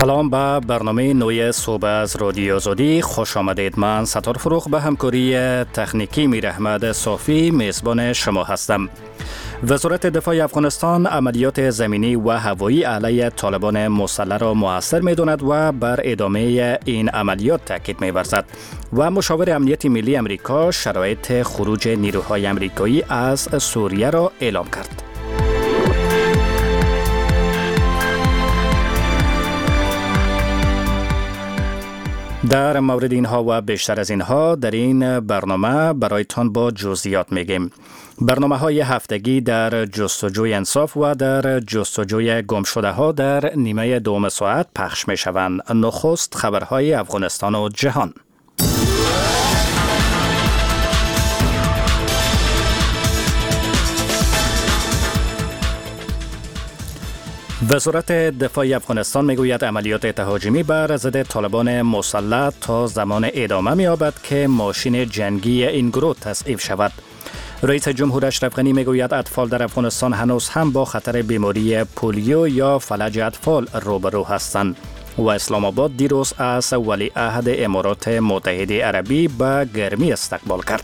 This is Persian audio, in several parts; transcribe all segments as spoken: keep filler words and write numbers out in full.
سلام به برنامه نوی صبح از رادیو آزادی خوش آمدید. من ستار فروخ به همکاری تکنیکی میر احمد صافی میزبان شما هستم. وزارت دفاع افغانستان عملیات زمینی و هوایی علیه طالبان مسلح را مؤثر می‌داند و بر ادامه این عملیات تاکید می‌ورزد و مشاور امنیت ملی امریکا شرایط خروج نیروهای امریکایی از سوریه را اعلام کرد. در مورد اینها و بیشتر از اینها در این برنامه برایتان با جزئیات میگیم. برنامه های هفتگی در جستجوی انصاف و در جستجوی گمشده ها در نیمه دوم ساعت پخش می شوند. نخست خبرهای افغانستان و جهان. وزارت دفاع افغانستان میگوید عملیات تهاجمی بر ضد طالبان مسلح تا زمان ادامه می‌یابد که ماشین جنگی این گروه تضعیف شود. رئیس جمهور اشرف غنی میگوید اطفال در افغانستان هنوز هم با خطر بیماری پولیو یا فلج اطفال روبرو هستند. و اسلام آباد دیروز از ولیعهد امارات متحده عربی به گرمی استقبال کرد.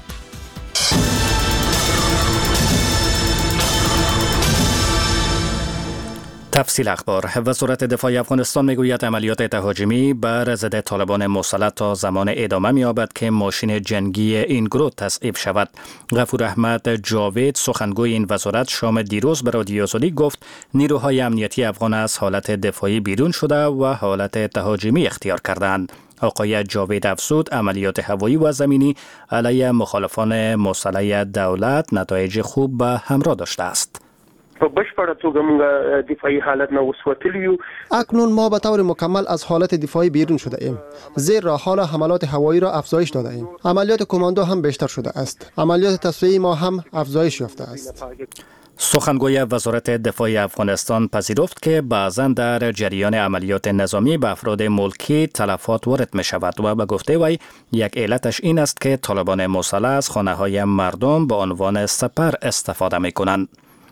تفصیل اخبار. وزارت دفاع افغانستان میگوید عملیات تهاجمی بر ضد طالبان مسلح تا زمان ادامه می‌یابد که ماشین جنگی این گروه تضعیف شود. غفور احمد جاوید سخنگوی این وزارت شام دیروز به رادیو آزادی گفت نیروهای امنیتی افغان از حالت دفاعی بیرون شده و حالت تهاجمی اختیار کردند. آقای جاوید افزود عملیات هوایی و زمینی علیه مخالفان مسلح دولت نتایج خوب به همراه داشته است. په بشپړه توګه موږ دفاعي حالت نه وسوتلی یو. اکنون ما به طور مکمل از حالت دفاعی بیرون شده ایم، زیرا حال حملات هوایی را افزایش داده ایم. عملیات کماندو هم بیشتر شده است. عملیات تصفیه‌ای ما هم افزایش یافته است. سخنگوی وزارت دفاع افغانستان پذیرفت که بعضاً در جریان عملیات نظامی به افراد ملکی تلفات وارد می شود و به گفته وی یک علتش این است که طالبان مسلح از خانه‌های مردم به عنوان سپر استفاده می کنند.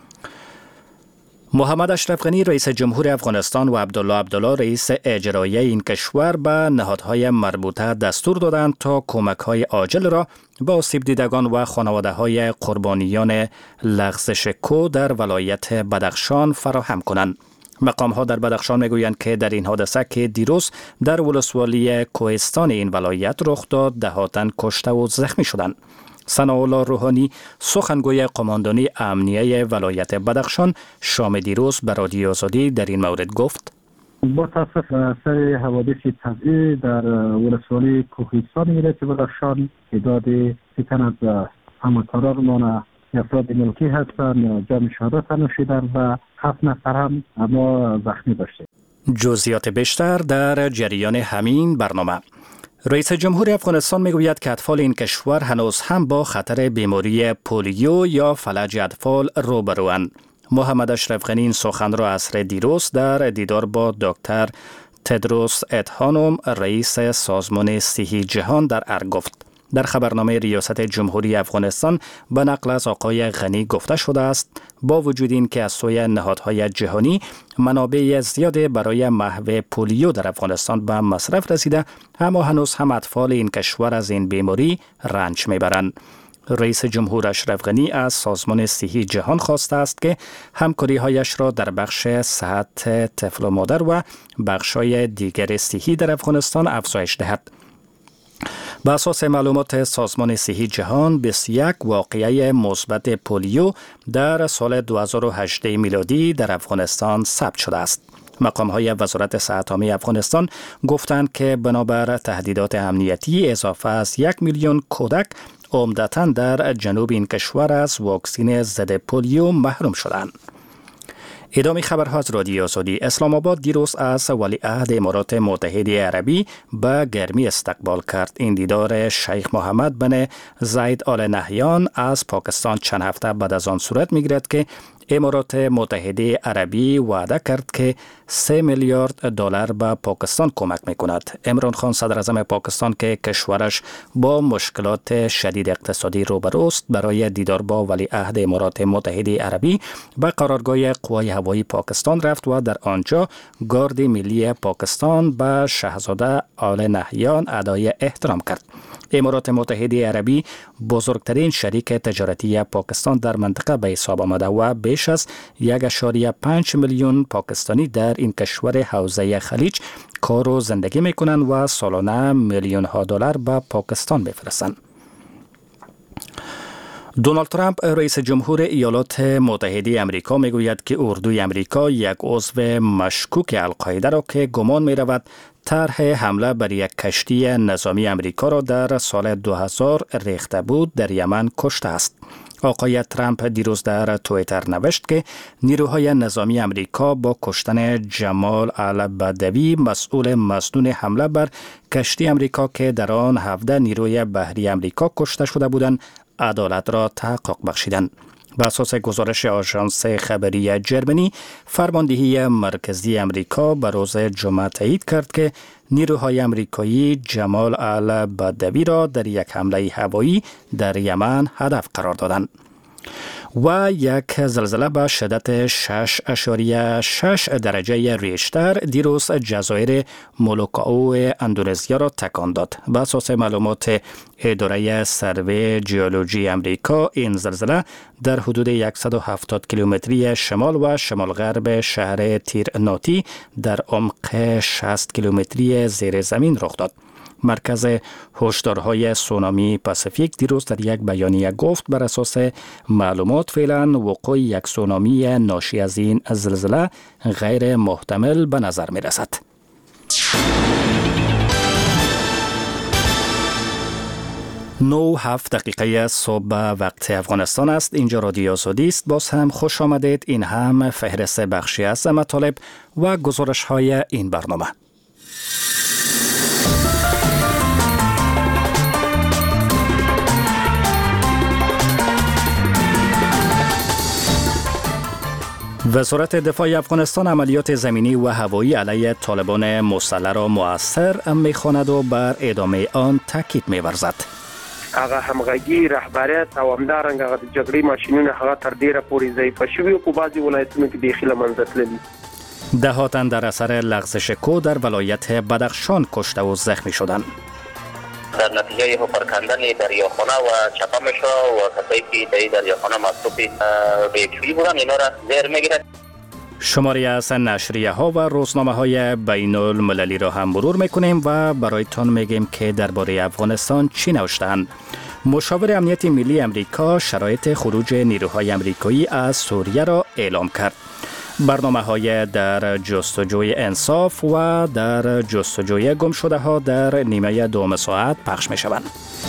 محمد اشرف غنی رئیس جمهور افغانستان و عبدالله عبدالله رئیس اجرایی این کشور به نهادهای مربوطه دستور دادند تا کمک‌های عاجل را به آسیب دیدگان و خانواده‌های قربانیان لغزش کو در ولایت بدخشان فراهم کنند. مقام‌ها در بدخشان میگویند که در این حادثه که دیروز در ولسوالی کوهستان این ولایت رخ داد ده‌ها تن کشته و زخمی شدند. ثناءالله روحانی سخنگوی قماندانی امنیه ولایت بدخشان شام دیروز به رادیو آزادی در این مورد گفت: با تاسف اثر حوادث طبیعی در ولسوالی کوهستان ولایت بدخشان تعداد سیتن از همکارانمان افراد ملکی هستند جام شهادت نوشیدند و هفت نفر هم اما زخمی داشتیم. جزئیات بیشتر در جریان همین برنامه. رئیس جمهور افغانستان میگوید که اطفال این کشور هنوز هم با خطر بیماری پولیو یا فلج اطفال روبروند. محمد اشرف غنی این سخن را عصر دیروز در دیدار با دکتر تدروس ادهانوم رئیس سازمان صحی جهان در ارگ گفت. در خبرنامه ریاست جمهوری افغانستان به نقل از آقای غنی گفته شده است با وجود این که از سوی نهادهای جهانی منابع زیاده برای محو پولیو در افغانستان به مصرف رسیده، اما هنوز هم اطفال این کشور از این بیماری رنج میبرند. رئیس جمهور اشرف غنی از سازمان صحی جهان خواسته است که همکاری‌هایش را در بخش صحت طفل و مادر و بخش‌های دیگر صحی در افغانستان افزایش دهد. به اساس معلومات سازمان صحی جهان بیست و یک واقعه مثبت پولیو در سال دو هزار و هجده میلادی در افغانستان ثبت شده است. مقام‌های وزارت صحت عامه افغانستان گفتند که بنابر تهدیدات امنیتی اضافه از یک میلیون کودک عمدتاً در جنوب این کشور از واکسین ضد پولیو محروم شدند. ادامه خبرها از رادیو آزادی. اسلام آباد دیروز از ولیعهد امارات متحده عربی به گرمی استقبال کرد. این دیدار شیخ محمد بن زاید آل نهیان از پاکستان چند هفته بعد از آن صورت می‌گیرد که امارات متحده عربی وعده کرد که سه میلیارد دلار به پاکستان کمک میکند. عمران خان صدر اعظم پاکستان که کشورش با مشکلات شدید اقتصادی روبروست برای دیدار با ولیعهد امارات متحده عربی به قرارگاه قوای هوایی پاکستان رفت و در آنجا گارد ملی پاکستان به شاهزاده آل نهیان ادای احترام کرد. امارات متحده عربی بزرگترین شریک تجارتی پاکستان در منطقه به حساب آمده و بیش از یک و پنج میلیون پاکستانی در این کشور حوزه خلیج کار و زندگی میکنند و سالانه میلیون ها دلار به پاکستان میفرستند. دونالد ترامپ رئیس جمهور ایالات متحده آمریکا میگوید که اردوی آمریکا یک عضو مشکوک القاعده را که گمان می رود طرح حمله بر یک کشتی نظامی آمریکا را در سال دو هزار ریخته بود در یمن کشته است. آقای ترامپ دیروز در توییتر نوشت که نیروهای نظامی آمریکا با کشتن جمال البدوی مسئول مسنون حمله بر کشتی آمریکا که در آن هفده نیروی بحری آمریکا کشته شده بودند عدالت را تحقق بخشیدند. بر اساس گزارش آژانس خبری جرمنی، فرماندهی مرکزی آمریکا به روز جمعه تایید کرد که نیروهای آمریکایی جمال البدوی را در یک حمله هوایی در یمن هدف قرار دادند. و یک زلزله به شدت شش اشاریه شش درجه ریشتر دیروز جزایر مولوکائو اندونزیا را تکان داد. به اساس معلومات اداره سروی جیولوژی آمریکا، این زلزله در حدود صد و هفتاد کیلومتری شمال و شمال غرب شهر تیرناتی در عمق شصت کیلومتری زیر زمین رخ داد. مرکز هشدارهای سونامی پاسیفیک دیروز در یک بیانیه گفت بر اساس معلومات فعلا وقوع یک سونامی ناشی از این زلزله غیر محتمل به نظر می رسد. نو هفت دقیقه صبح وقت افغانستان است. اینجا رادیو آزادی است. باز هم خوش آمدید. این هم فهرست بخشی از مطالب و گزارش های این برنامه. وزارت دفاع افغانستان عملیات زمینی و هوایی علیه طالبان مسلح را مؤثر می‌خواند و بر ادامه آن تاکید می‌ورزد. هغه همغږي رهبریت او همدارنګه هغه د جګړې ماشینونه هغه تر ډیره پورې ضعیفه شوي او په بعضې ولایتونو کې بیخي له منځه تللي. ده تن در اثر لغزش کو در ولایت بدخشان کشته و زخمی شدند. در نتیجه پرکندن دریاخانه و چپمش و کسایی که در دریاخانه مصروف ریچویی بودن اینا را زیر میگیرد. شماری از نشریه ها و روزنامه های بین المللی را هم مرور میکنیم و برایتان میگیم که درباره افغانستان چی نوشتند. مشاور امنیت ملی امریکا شرایط خروج نیروهای امریکایی از سوریه را اعلام کرد. برنامه های در جستجوی انصاف و در جستجوی گم شده ها در نیمه دوم ساعت پخش می شوند.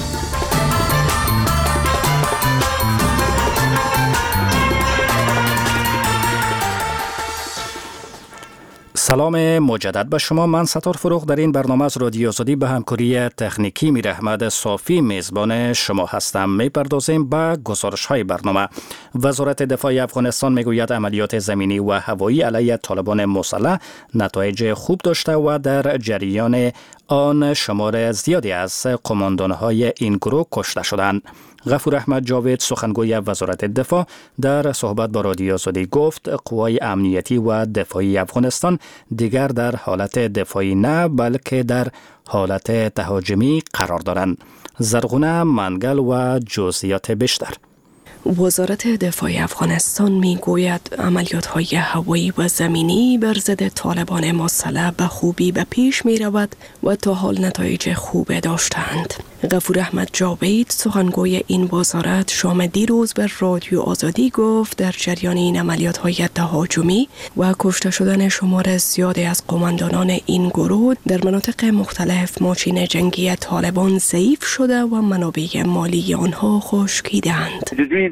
سلام مجدد به شما. من ستار فروغ در این برنامه از رادیو آزادی به همکاری تکنیکی میر احمد صافی میزبان شما هستم. میپردازیم به گزارش های برنامه. وزارت دفاع افغانستان میگوید عملیات زمینی و هوایی علیه طالبان مسلح نتایج خوب داشته و در جریان آن شمار زیادی از قماندانهای این گروه کشته شدند. غفور احمد جاوید سخنگوی وزارت دفاع در صحبت با رادیو آزادی گفت قوای امنیتی و دفاعی افغانستان دیگر در حالت دفاعی نه بلکه در حالت تهاجمی قرار دارند. زرغونه منگل و جزئیات بیشتر. وزارت دفاع افغانستان می گوید عملیات های هوایی و زمینی بر ضد طالبان مسلح به خوبی به پیش می رود و تا حال نتایج خوب داشتند. غفور احمد جاوید سخنگوی این وزارت شام دیروز بر رادیو آزادی گفت در جریان این عملیات های تهاجمی و کشته شدن شمار زیادی از قماندانان این گروه در مناطق مختلف ماشین جنگی طالبان ضعیف شده و منابع مالی آنها خشکیدند.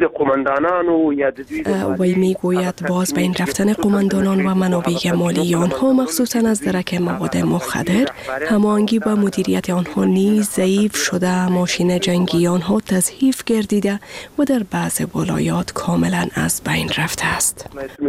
وی می گوید باز بین رفتن قماندانان و منابع مالی آنها مخصوصا از درک مواد مخدر هماهنگی و مدیریت آنها نیز ضعیف شده شده ماشین جنگی آنها تضعیف گردیده و در بعض ولایات کاملا از بین رفته است.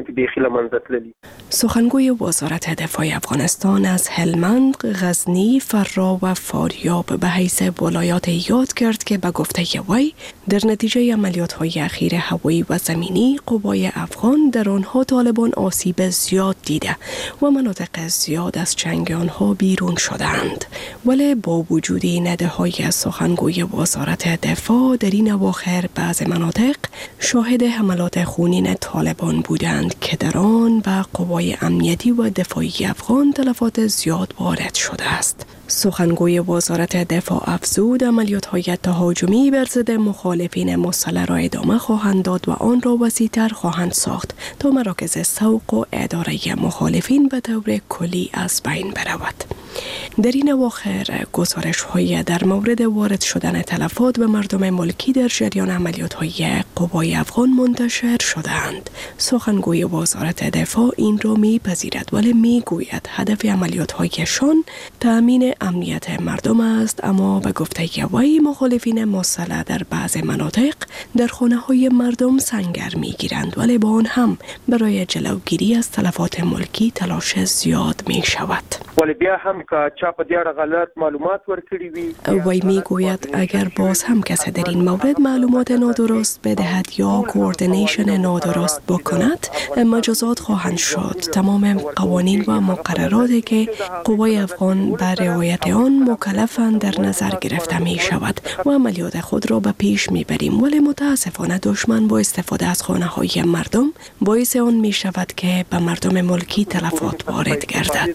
سخنگوی وزارت دفاع افغانستان از هلمند، غزنی، فرا و فاریاب به حیث ولایات یاد کرد که به گفته وی در نتیجه عملیات‌های اخیر هوایی و زمینی قوای افغان در آنها طالبان آسیب زیاد دیده و مناطق زیاد از چنگ آنها بیرون شدند. ولی با وجود نده‌های سخنگوی وزارت دفاع در این اواخر بعض مناطق شاهد حملات خونین طالبان بودند که در آن به قوای امنیتی و دفاعی افغان تلفات زیاد وارد شده است. سخنگوی وزارت دفاع افزود عملیات‌های تهاجمی بر ضد مخالفین مسلح را ادامه خواهند داد و آن را وسیع‌تر خواهند ساخت تا مراکز سوق و اداره مخالفین به طور کلی از بین برود. در این اواخر گزارش‌های در مورد وارد شدن تلفات به مردم ملکی در جریان عملیات‌های قوای افغان منتشر شدند. سخنگوی وزارت دفاع این را می‌پذیرد ولی می‌گوید هدف عملیات‌هایشان تأمین امنیت مردم است، اما به گفته وی مخالفین مسلح در بعض مناطق در خانه‌های مردم سنگر می‌گیرند ولی با آن هم برای جلوگیری از تلفات ملکی تلاش زیاد می‌شود. ولی بیا هم که چا په دې اړه غلط معلومات ورکړي وي. وی میگوید اگر باز هم کسی در این مورد معلومات نادرست بدهد یا کوردینیشن نادرست بکند مجازات خواهند شد. تمام قوانین و مقرراتی که قوای افغان بر رعایت آن مکلفند در نظر گرفته می شود و عملیات خود را به پیش می بریم، ولی متاسفانه دشمن با استفاده از خانه های مردم باعث آن می شود که به مردم ملکی تلفات وارد گردد.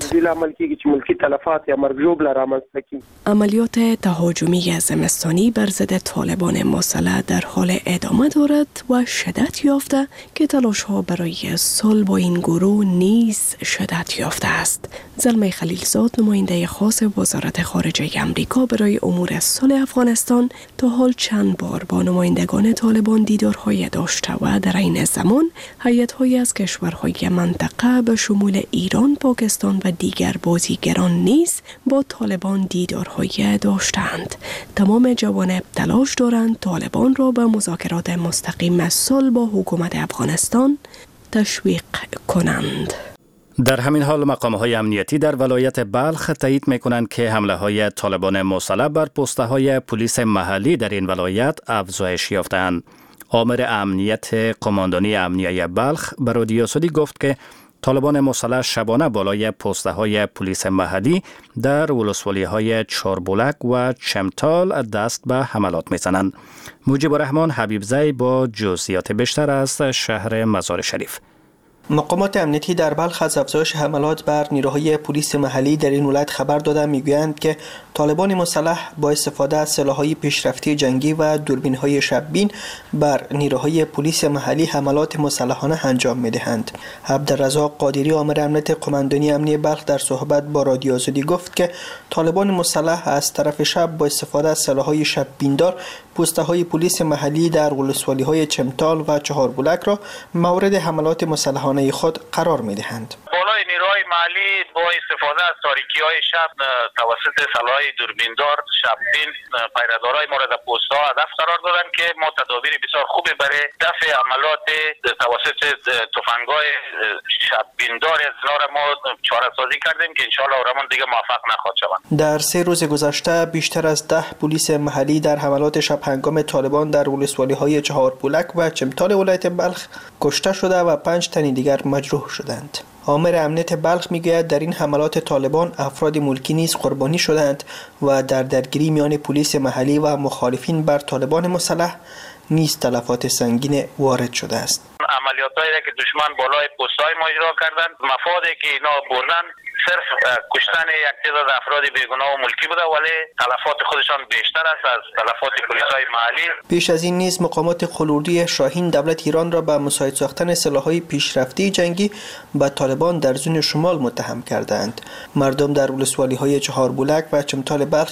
عملیات تهاجمی زمستانی بر ضد طالبان مسلح در حال ادامه دارد و شدت یافته که تلاش‌ها برای صلح با این گروه نیز شدت یافته است. زلمه خلیلزاد، نماینده خاص وزارت خارجه آمریکا برای امور صلح افغانستان، تا حال چند بار با نمایندگان طالبان دیدارهای داشته و در این زمان هیئت‌هایی از کشورهای منطقه به شمول ایران، پاکستان و دیگر بازیگران نیز با طالبان دیدارهای داشتند. تمام جوانب تلاش دارند طالبان را به مذاکرات مستقیم صلح با حکومت افغانستان تشویق کنند. در همین حال مقام‌های امنیتی در ولایت بلخ تایید می‌کنند که حمله‌های طالبان مسلح بر پست‌های پلیس محلی در این ولایت افزایش یافته‌اند. آمر امنیت قماندانی امنیه بلخ به رادیو سعودی گفت که طالبان مسلح شبانه بالای پست‌های پلیس محلی در ولسوالی‌های چاربولک و چمتال دست به حملات می‌زنند. مجیب الرحمن حبیبزی با جزئیات بیشتر از شهر مزار شریف. مقامات امنیتی در بلخ از افزایش حملات بر نیروهای پلیس محلی در این ولایت خبر دادند. میگویند که طالبان مسلح با استفاده از سلاح‌های پیشرفته جنگی و دوربین‌های شب‌بین بر نیروهای پلیس محلی حملات مسلحانه انجام می‌دهند. عبدالرزاق قادری، آمر امنیت قماندانی امنیه بلخ، در صحبت با رادیو آزادی گفت که طالبان مسلح از طرف شب با استفاده از سلاح‌های شب‌بیندار پست‌های پلیس محلی در ولسوالی‌های چمتال و چهاربولک را مورد حملات مسلحانه خود قرار می‌دهند. بالای نیروهای محلی با استفاده از تاریکی‌های شب توسط سلاح‌های دوربیندار، شب‌بین، پیره‌دارای مورد پست‌ها هدف قرار دادند که ما تدابیر بسیار خوبی برای دفع عملات توسط تفنگ‌های شب‌بیندار از اینا را ما چاره‌سازی کردیم که انشاءالله اونمون دیگه موفق نخواهد شوند. در سه روز گذشته بیشتر از ده پلیس محلی در حملات شب هنگام طالبان در ولسوالی‌های چهاربولک و چمتال ولایت بلخ کشته شده و پنج تن دیگر مجروح شدند. آمر امنیت بلخ میگوید در این حملات طالبان افراد ملکی نیز قربانی شدند و در درگیری میان پلیس محلی و مخالفین بر طالبان مسلح نیز تلفات سنگین وارد شده است. عملیاتایی که دشمن بالای پست‌های ما اجرا کردند، مفادی که اینا بردن صرف کشتن یک تعداد افراد بیگناه و ملکی بوده، ولی تلفات خودشان بیشتر است از تلفات پلیس‌های محلی. پیش از این نیز مقامات خلوردی شاهین دولت ایران را به مساعد ساختن سلاح‌های پیشرفته جنگی به طالبان در زون شمال متهم کردند. مردم در ولسوالی‌های چهاربولک و چمتال بلخ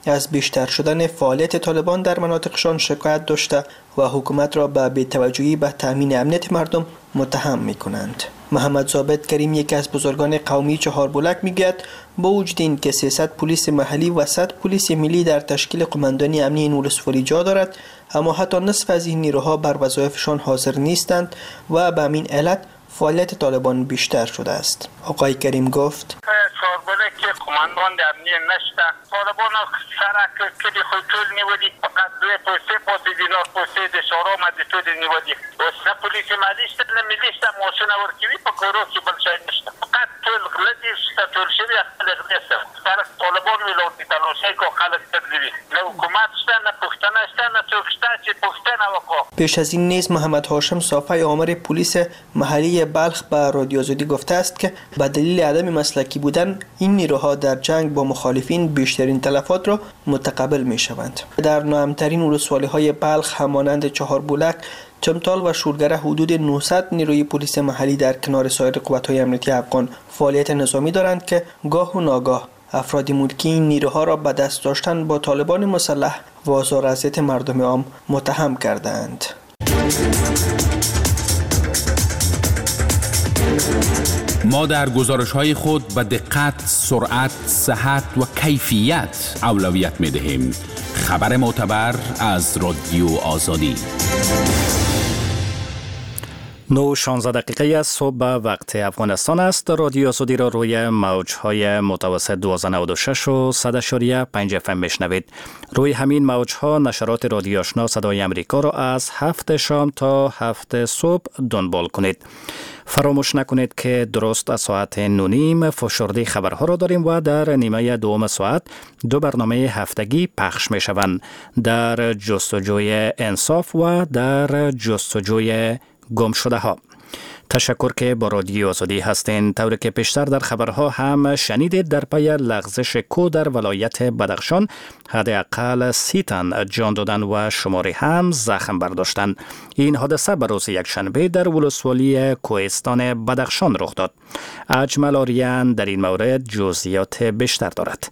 از بیشتر شدن فعالیت طالبان در مناطقشان شکایت داشته و حکومت را به بی‌توجهی به تامین امنیت مردم متهم می‌کنند. محمد ثابت کریم، یکی از بزرگان قومی چهاربلک، میگوید با وجود این که سیصد پلیس محلی و صد پلیس ملی در تشکیل قماندانی امنی این ولسوالی جا دارد، اما حتی نصف از این نیروها بر وظایفشان حاضر نیستند و به همین علت فعالیت طالبان بیشتر شده است. آقای کریم گفت: چهاربلک که قماندان امنی نشته، طالبان سرک کلی خود طول نیودی، فقط دوی پوسته پاسی دینار پوسته دشارا آمده طول نیودی و سه پولیس ملیشت نمیلیشت موشونه ورکیوی پا کورو که بلشای نشته، فقط طول غلطی شده، طول شوی خلق نیسته. سرک طالبان ویلوردی تلوشه که خلق تردیوی نه حکومت شده، نه پختنه شده، نه توکشته چه پختنه وکا. پیش از این نیز محمد هاشم صافی آمر پلیس محلی بلخ به رادیو آزادی گفته است که به دلیل عدم مسلکی بودن این نیروها در جنگ با مخالفین بیشترین تلفات را متقبل می شوند. در ناامن‌ترین ولسوالی‌های بلخ همانند چهاربلک، چمتال و شورگره حدود نهصد نیروی پلیس محلی در کنار سایر قوت‌های امنیتی افغان فعالیت نظامی دارند که گاه و ناگاه افراد ملکی این نیروها را به دست داشتن با طالبان مسلح و آزار و اذیت مردم عام متهم کردند. ما در گزارش‌های خود به دقت، سرعت، صحت و کیفیت اولویت می‌دهیم. خبر معتبر از رادیو آزادی. نو شانزده دقیقه از صبح وقت افغانستان است. رادیو آزادی را روی موج‌های متوسط دویست و نود و شش و صد و پنج اف ام میشنوید. روی همین موج‌ها نشرات رادیو آشنا صدای امریکا را از هفت شام تا هفت صبح دنبال کنید. فراموش نکنید که درست از ساعت نونیم فشرده خبرها را داریم و در نیمه دوم ساعت دو برنامه هفتگی پخش می شوند، در جستجوی انصاف و در جستجوی گم شده ها. تشکر که با رادیو آزادی هستین. طوری که پیشتر در خبرها هم شنیدید، در پی لغزش کو در ولایت بدخشان حداقل سی تن جان دادن و شماری هم زخم برداشتند. این حادثه به روز یکشنبه در ولسوالی کوهستان بدخشان رخ داد. اجمل آریان در این مورد جزئیات بیشتر دارد.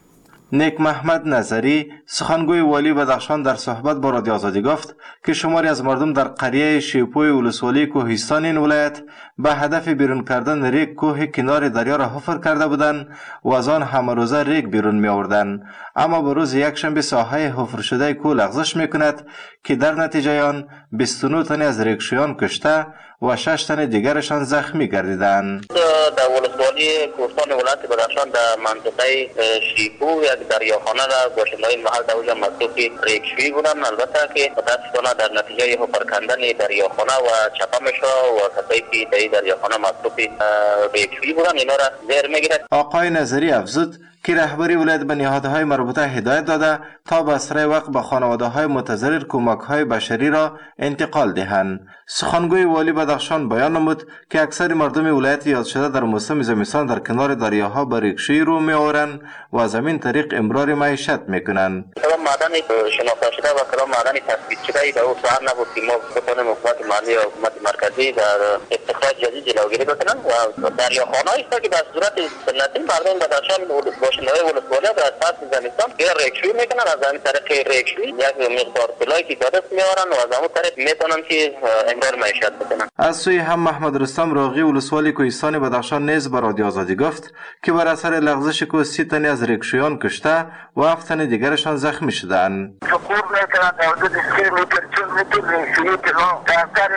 نیک محمد نظری، سخنگوی والی بدخشان، در صحبت با رادیو آزادی گفت که شماری از مردم در قریه شیپوی ولسوالی کوهستان این ولایت به هدف بیرون کردن ریگ کوه کنار دریا را حفر کرده بودند و از آن همه روزه ریگ بیرون می آوردند، اما به روز یکشنبه ساحه حفر شده کوه لغزش می کند که در نتیجه آن بیست و نه تن از ریگشویان کشته و شش تن دیگرشان زخمی گردیدند. در ولسوالی کوهستان ولایت بدخشان در منطقه شیپو یک دریاخانه را باشنده‌های محل در اونجا مصروف ریگشویی بودند، البته که متاسفانه در نتیجه حفر کردن دریاخانه و چپمش و کسایی که در دریاخانه مصروف ریگشویی بودند اینا را زیر میگیرد. آقای نظری افزود که رهبری ولایت به نهادهای مربوطه هدایت داده تا به اسرع وقت به خانواده‌های متضرر کمک‌های بشری را انتقال دهند. سخنگوی والی بدخشان بیان نمود که اکثر مردم ولایت یاد شده در موسم زمستان در کنار دریاها به ریگشویی رو می‌آورند و از همین طریق امرار معیشت می‌کنند. کلام معدن شناخته شده و کلام معدن تثبیت شده در اون ساعت نبود که ما بتوانیم حکومت محلی و حکومت مرکزی در استخراج جدید جلوگیری بکنند و دریاخانه‌ای است که در صورت سنتی مردم بدخشان باشنده‌های ولسوالی در اساس زمستان که ریگشویی میکنن، از همین طریق ریگشویی یک مقدار طلایی که دادت میارن و از همون طریق میتونن که امرار معیشت بکنن. از سوی هم محمد رستم راغی ولسوالی کوهستان بدخشان نیز به رادیو آزادی گفت که بر اثر لغزش کوه سی تن از ریگشویان کشته و هفت تن دیگرشان زخمی شدند. سقوط میکنن در حدود سی متر چل متر ریگشویی که در اثر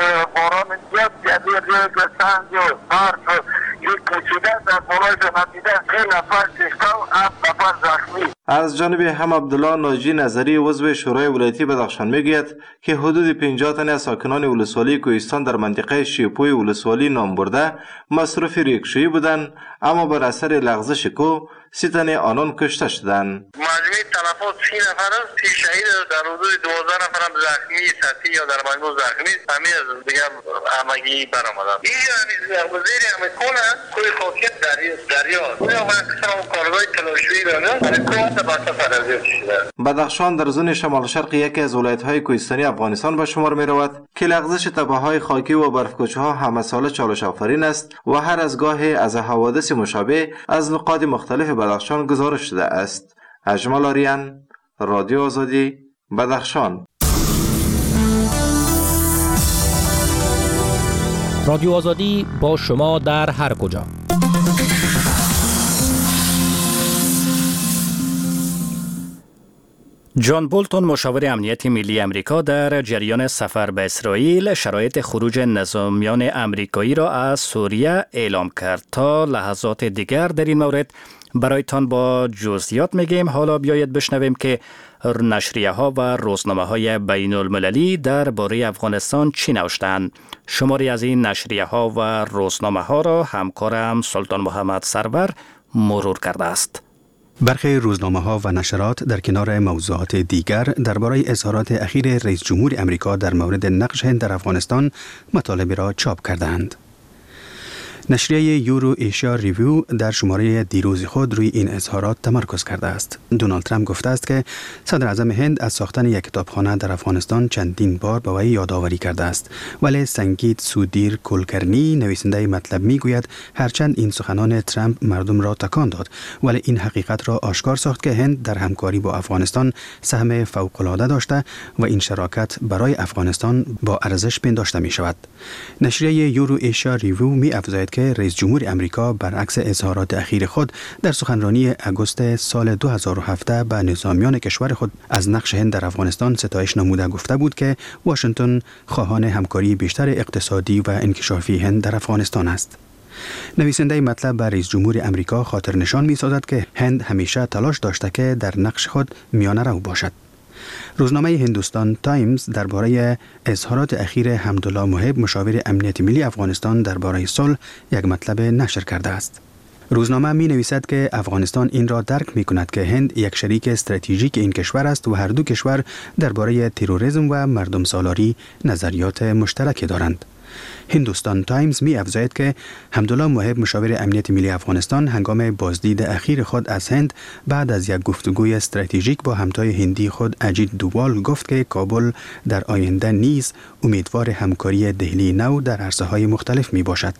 باران زیاد جدید ریگ سنگ و برف یک کشیده در بالای زمینیده سه نفر کشته و هفت نفر زخمی. از جانب هم عبدالله ناجی نظری عضو شورای ولایتی بدخشان میگوید که حدود پنجاه تن از ساکنان ولسوالی کوهستان در منطقه شیپوی ولسوالی نام برده مصروف ریگشویی بودند، اما بر اثر لغزش کوه سی تن آنان کشته شدند. مجموع تلفات سی نفر است، سی شهید در حدود دوازده نفر هم زخمی سطحی یا در مجموع زخمی همین از دیگه همگی برآمدند. این یعنی وزیر همه کنه کوی خاکیت دریا دریا کوی هم اکثر کارگاه تلاشویی دارند برای کوه تبعات فرضی شده. بدخشان در زون شمال شرق یکی از ولایت‌های کوهستانی افغانستان به شمار می‌رود که لغزش تپه‌های خاکی و برفکوچه‌ها همه ساله چالش آفرین است و هر از گاهی از حوادث مشابه از نقاط مختلف بدخشان گزارش شده است. اجمل آریان، رادیو آزادی، بدخشان. رادیو آزادی با شما در هر کجا. جان بولتون مشاور امنیت ملی امریکا در جریان سفر به اسرائیل شرایط خروج نظامیان امریکایی را از سوریه اعلام کرد. تا لحظات دیگر در این مورد برایتان با جزئیات میگیم. حالا بیایید بشنویم که نشریه ها و روزنامه های بین المللی در باره افغانستان چی نوشتند. شماری از این نشریه ها و روزنامه ها را همکارم سلطان محمد سرور مرور کرده است. برخی روزنامه ها و نشرات در کنار موضوعات دیگر درباره اظهارات اخیر رئیس جمهور امریکا در مورد نقش هند در افغانستان مطالب را چاپ کردند. نشریه یورو ایشیا ریویو در شماره دیروز خود روی این اظهارات تمرکز کرده است. دونالد ترامپ گفته است که صدر اعظم هند از ساختن یک کتابخانه در افغانستان چندین بار به وی یادآوری کرده است، ولی سنگیت سودیر کلکرنی نویسنده مطلب میگوید هرچند این سخنان ترامپ مردم را تکان داد، ولی این حقیقت را آشکار ساخت که هند در همکاری با افغانستان سهم فوق‌العاده داشته و این شراکت برای افغانستان با ارزش پنداشته می شود. نشریه یورو ایشیا ریویو می افزاید که رئیس جمهور امریکا برعکس اظهارات اخیر خود در سخنرانی اگوست سال دو هزار و هفده به نظامیان کشور خود از نقش هند در افغانستان ستایش نموده گفته بود که واشنگتن خواهان همکاری بیشتر اقتصادی و انکشافی هند در افغانستان است. نویسنده مطلب به رئیس جمهور امریکا خاطر نشان می سازد که هند همیشه تلاش داشته که در نقش خود میانه رو باشد. روزنامه هندوستان تایمز درباره اظهارات اخیر حمدالله محب مشاور امنیت ملی افغانستان درباره صلح یک مطلب نشر کرده است. روزنامه می نویسد که افغانستان این را درک می کند که هند یک شریک استراتژیک این کشور است و هر دو کشور درباره تروریسم و مردم سالاری نظریات مشترکی دارند. هندوستان تایمز می افزاید که حمدالله محب مشاور امنیت ملی افغانستان هنگام بازدید اخیر خود از هند بعد از یک گفتگوی استراتژیک با همتای هندی خود اجیت دووال گفت که کابل در آینده نیز امیدوار همکاری دهلی نو در عرصه‌های مختلف می باشد.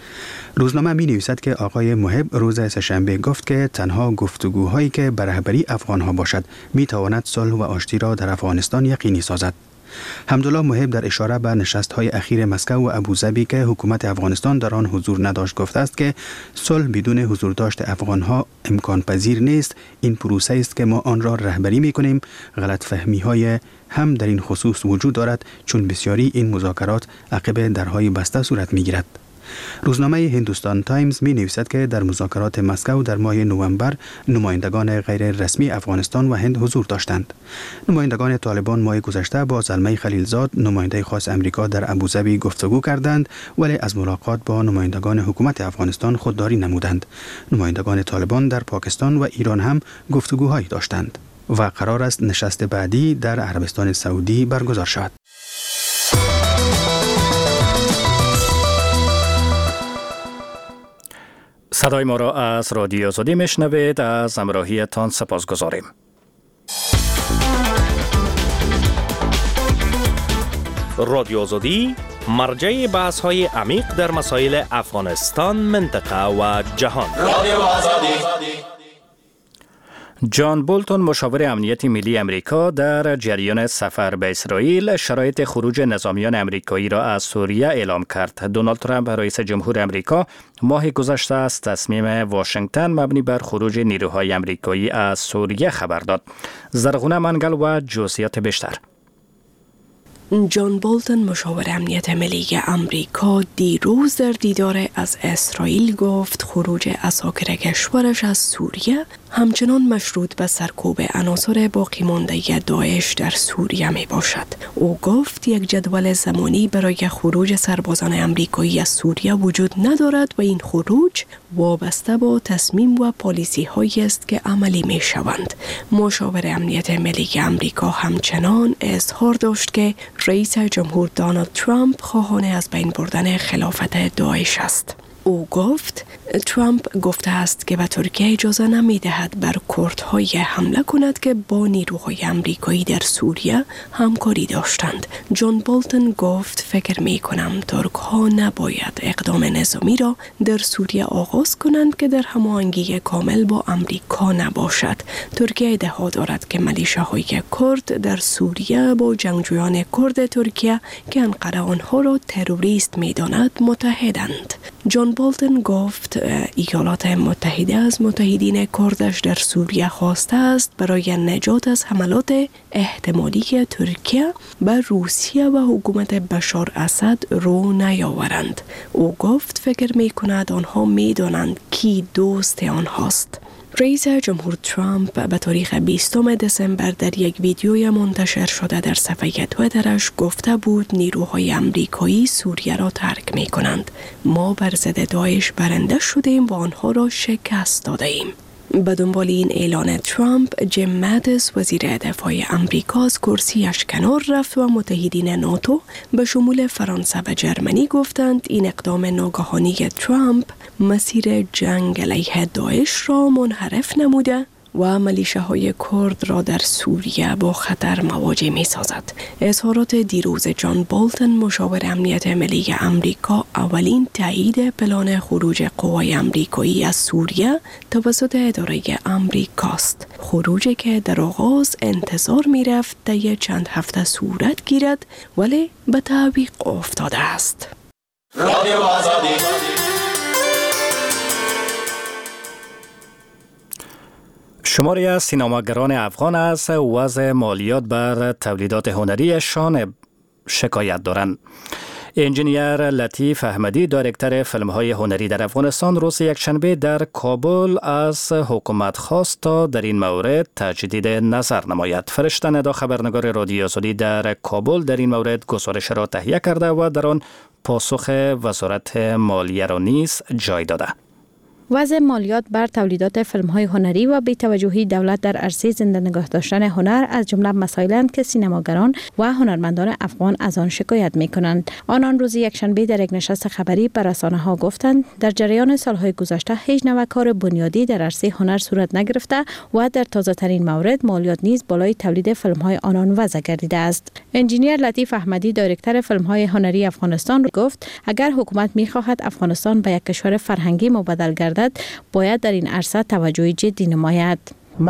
روزنامه می نویسد که آقای محب روز سه‌شنبه گفت که تنها گفتگوهایی که به رهبری افغانها باشد می تواند صلح و آشتی را در افغانستان یقینی سازد. حمدالله محب در اشاره به نشست‌های اخیر مسکو و ابوظبی که حکومت افغانستان در آن حضور نداشت گفته است که صلح بدون حضور داشت افغان‌ها امکان پذیر نیست. این پروسه است که ما آن را رهبری می‌کنیم. غلط فهمی‌های هم در این خصوص وجود دارد چون بسیاری این مذاکرات عقب درهای بسته صورت می‌گیرد. روزنامه هندوستان تایمز می نویسد که در مذاکرات مسکو در ماه نوامبر نمایندگان غیر رسمی افغانستان و هند حضور داشتند. نمایندگان طالبان ماه گذشته با زلمه خلیلزاد نماینده خاص امریکا در ابوظبی گفتگو کردند، ولی از ملاقات با نمایندگان حکومت افغانستان خودداری نمودند. نمایندگان طالبان در پاکستان و ایران هم گفتگوهایی داشتند و قرار است نشست بعدی در عربستان سعودی برگزار شود. صدای ما را از رادیو آزادی میشنوید. از همراهیتان سپاسگزاریم. رادیو آزادی مرجع بحث های عمیق در مسائل افغانستان، منطقه و جهان. رادیو آزادی. جان بولتون مشاور امنیت ملی امریکا در جریان سفر به اسرائیل شرایط خروج نظامیان امریکایی را از سوریه اعلام کرد. دونالد ترامپ رئیس جمهور امریکا ماه گذشته از تصمیم واشنگتن مبنی بر خروج نیروهای امریکایی از سوریه خبر داد. زرغونه منگل و جزئیات بیشتر. جان بولتون مشاور امنیت ملی امریکا دیروز در دیدار از اسرائیل گفت خروج عساکر کشورش از سوریه همچنان مشروط به سرکوب عناصر باقی مانده داعش در سوریه می باشد. او گفت یک جدول زمانی برای خروج سربازان امریکایی از سوریه وجود ندارد و این خروج وابسته با تصمیم و پالیسی هایی است که عملی می شوند. مشاور امنیت ملی امریکا همچنان اظهار داشت که رئیس جمهور دونالد ترامپ خواهان از بین بردن خلافت داعش است. او گفت ترامپ گفته است که به ترکیه اجازه نمی دهد بر کردهای حمله کند که با نیروهای امریکایی در سوریه همکاری داشتند. جان بولتون گفت فکر می کنم ترک ها نباید اقدام نظامی را در سوریه آغاز کنند که در هماهنگی کامل با امریکا نباشد. ترکیه ادعا دارد که میلیشیاهای کرد در سوریه با جنگجویان کرد ترکیه که انقره آنها را تروریست می داند متحدند. جان بولتون گفت ایالات متحده از متحدین کردش در سوریه خواسته است برای نجات از حملات احتمالی ترکیه به روسیه و حکومت بشار اسد رو نیاورند. او گفت فکر می کند آنها می دانند کی دوست آنهاست. رئیس جمهور ترامپ به تاریخ بیستم دسامبر در یک ویدیوی منتشر شده در صفحه تویترش گفته بود نیروهای امریکایی سوریه را ترک می کنند. ما بر ضد داعش برنده شدیم و آنها را شکست داده ایم. به دنبال این اعلان ترامپ، جیم ماتیس وزیر دفاع امریکا از کرسیش کنار رفت و متحدین ناتو به شمول فرانسه و جرمنی گفتند این اقدام ناگهانی ترامپ مسیر جنگ علیه داعش را منحرف نموده و میلیشیاهای کرد را در سوریه با خطر مواجه می سازد. اظهارات دیروز جان بولتون مشاور امنیت ملی امریکا اولین تایید پلان خروج قوای امریکایی از سوریه توسط اداره امریکاست. خروجی که در آغاز انتظار می رفت طی چند هفته صورت گیرد ولی به تعویق افتاده است. رادیو آزادی. شماری از سینماگران افغان از وضع مالیات بر تولیدات هنریشان شکایت دارند. انجینیر لطیف احمدی دایرکتور فیلم‌های هنری در افغانستان روز یکشنبه در کابل از حکومت خواست تا در این مورد تجدید نظر نماید. فرشته ندا خبرنگار رادیو آزادی در کابل در این مورد گزارش را تهیه کرده و در آن پاسخ وزارت مالیه را نیز جای داده. وضع مالیات بر تولیدات فیلم‌های هنری و بی‌توجهی دولت در عرصه زنده نگاه داشتن هنر از جمله مسائلند که سینماگران و هنرمندان افغان از آن شکایت می‌کنند. آنان روز یکشنبه در یک نشست خبری به رسانه‌ها گفتند در جریان سال‌های گذشته هیچ نوع کار بنیادی در عرصه هنر صورت نگرفته و در تازه‌ترین مورد مالیات نیز بالای تولید فیلم‌های آنان وضع گردیده است. انجینیر لطیف احمدی دایرکتور فیلم‌های هنری افغانستان گفت اگر حکومت می‌خواهد افغانستان به یک کشور فرهنگی مبادل گردد باید در این عرصه توجه جدی نماید.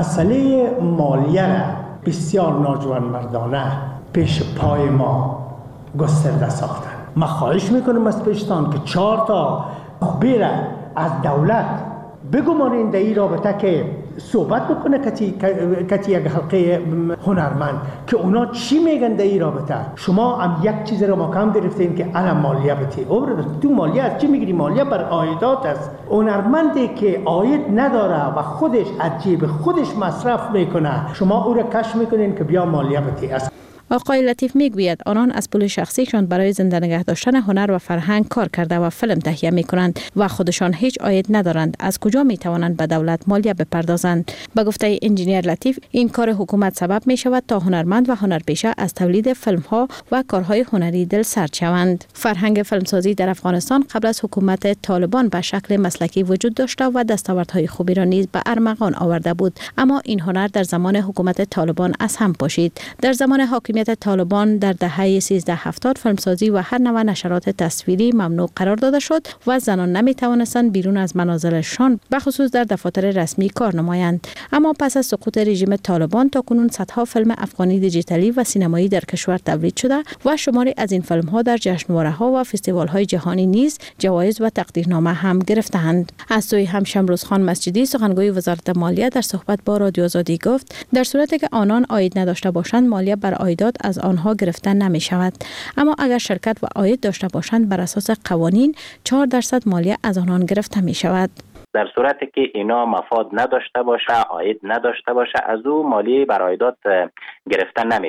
مسئله مالیه را بسیار ناجوانمردانه پیش پای ما گسترده ساختن. من خواهش میکنم از پیشتان که چهار تا خبیر از دولت بگمانین در این رابطه که صحبت بکنه کتی, کتی یک حلقه هنرمند که اونا چی میگن در این رابطه. شما هم یک چیز رو مقام گرفتین که الان مالیه بتی اوبر تو مالیه از چی میگیری؟ مالیه بر عایدات است. هنرمندی که عاید نداره و خودش از جیب خودش مصرف میکنه شما او رو کش میکنین که بیا مالیه بتی است. آقای لطیف میگوید آنان از پول شخصیشان برای زنده نگه داشتن هنر و فرهنگ کار کرده و فیلم تهیه میکنند و خودشان هیچ عاید ندارند. از کجا میتوانند به دولت مالیه بپردازند؟ به گفته انجینیر لطیف این کار حکومت سبب میشود تا هنرمند و هنرپیشه از تولید فیلم ها و کارهای هنری دل سرد شوند. فرهنگ فیلمسازی در افغانستان قبل از حکومت طالبان به شکل مسلکی وجود داشته و دستاوردهای خوبی را نیز به ارمغان آورده بود، اما این هنر در زمان حکومت طالبان از هم پاشید. در زمان حاکمیت طالبان در دهه سیزده هفتاد فیلمسازی و هر نوع نشرات تصویری ممنوع قرار داده شد و زنان نمی توانستند بیرون از منازلشان به خصوص در دفاتر رسمی کار نمایند. اما پس از سقوط رژیم طالبان تا کنون صدها فیلم افغانی دیجیتالی و سینمایی در کشور تولید شده و شماری از این فیلم ها در جشنواره‌ها و فستیوال های جهانی نیز جوایز و تقدیرنامه هم گرفتند. از سوی هم شمروز خان مسجدی سخنگوی وزارت مالیه در صحبت با رادیو آزادی گفت در صورتی که آنان عاید نداشته باشند مالیه بر عایدات از آنها گرفتن نمی شود، اما اگر شرکت و عاید داشته باشند بر اساس قوانین چهار درصد مالیه از آنان گرفته می شود. در صورتی که اینا مفاد نداشته باشه، عاید نداشته باشه، از او مالیه بر عایدات گرفتن نمیشه.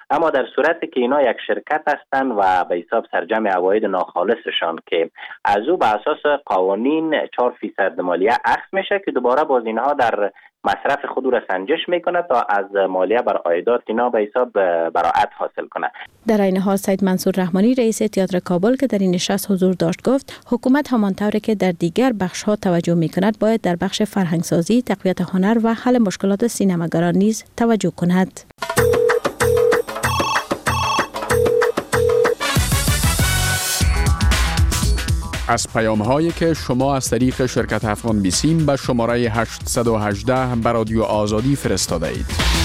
اما در صورتی که اینا یک شرکت هستند و به حساب سرجم عواید ناخالصشان که از او به اساس قوانین چهار فیصد مالیه اخذ میشه که دوباره باز اینها در مصرف خود را سنجش میکنه تا از مالیه بر عایدات اینا به حساب براءت حاصل کنه. در این حال سید منصور رحمانی رئیس تئاتر کابل که در این نشست حضور داشت گفت حکومت همانطوری که در دیگر بخش‌ها توجه میکند باید در بخش فرهنگسازی، تقویت هنر و حل مشکلات سینماگران نیز توجه کند. از پیام هایی که شما از طریق شرکت افغان بیسیم به شماره هشت یک هشت به رادیو آزادی فرستاده اید.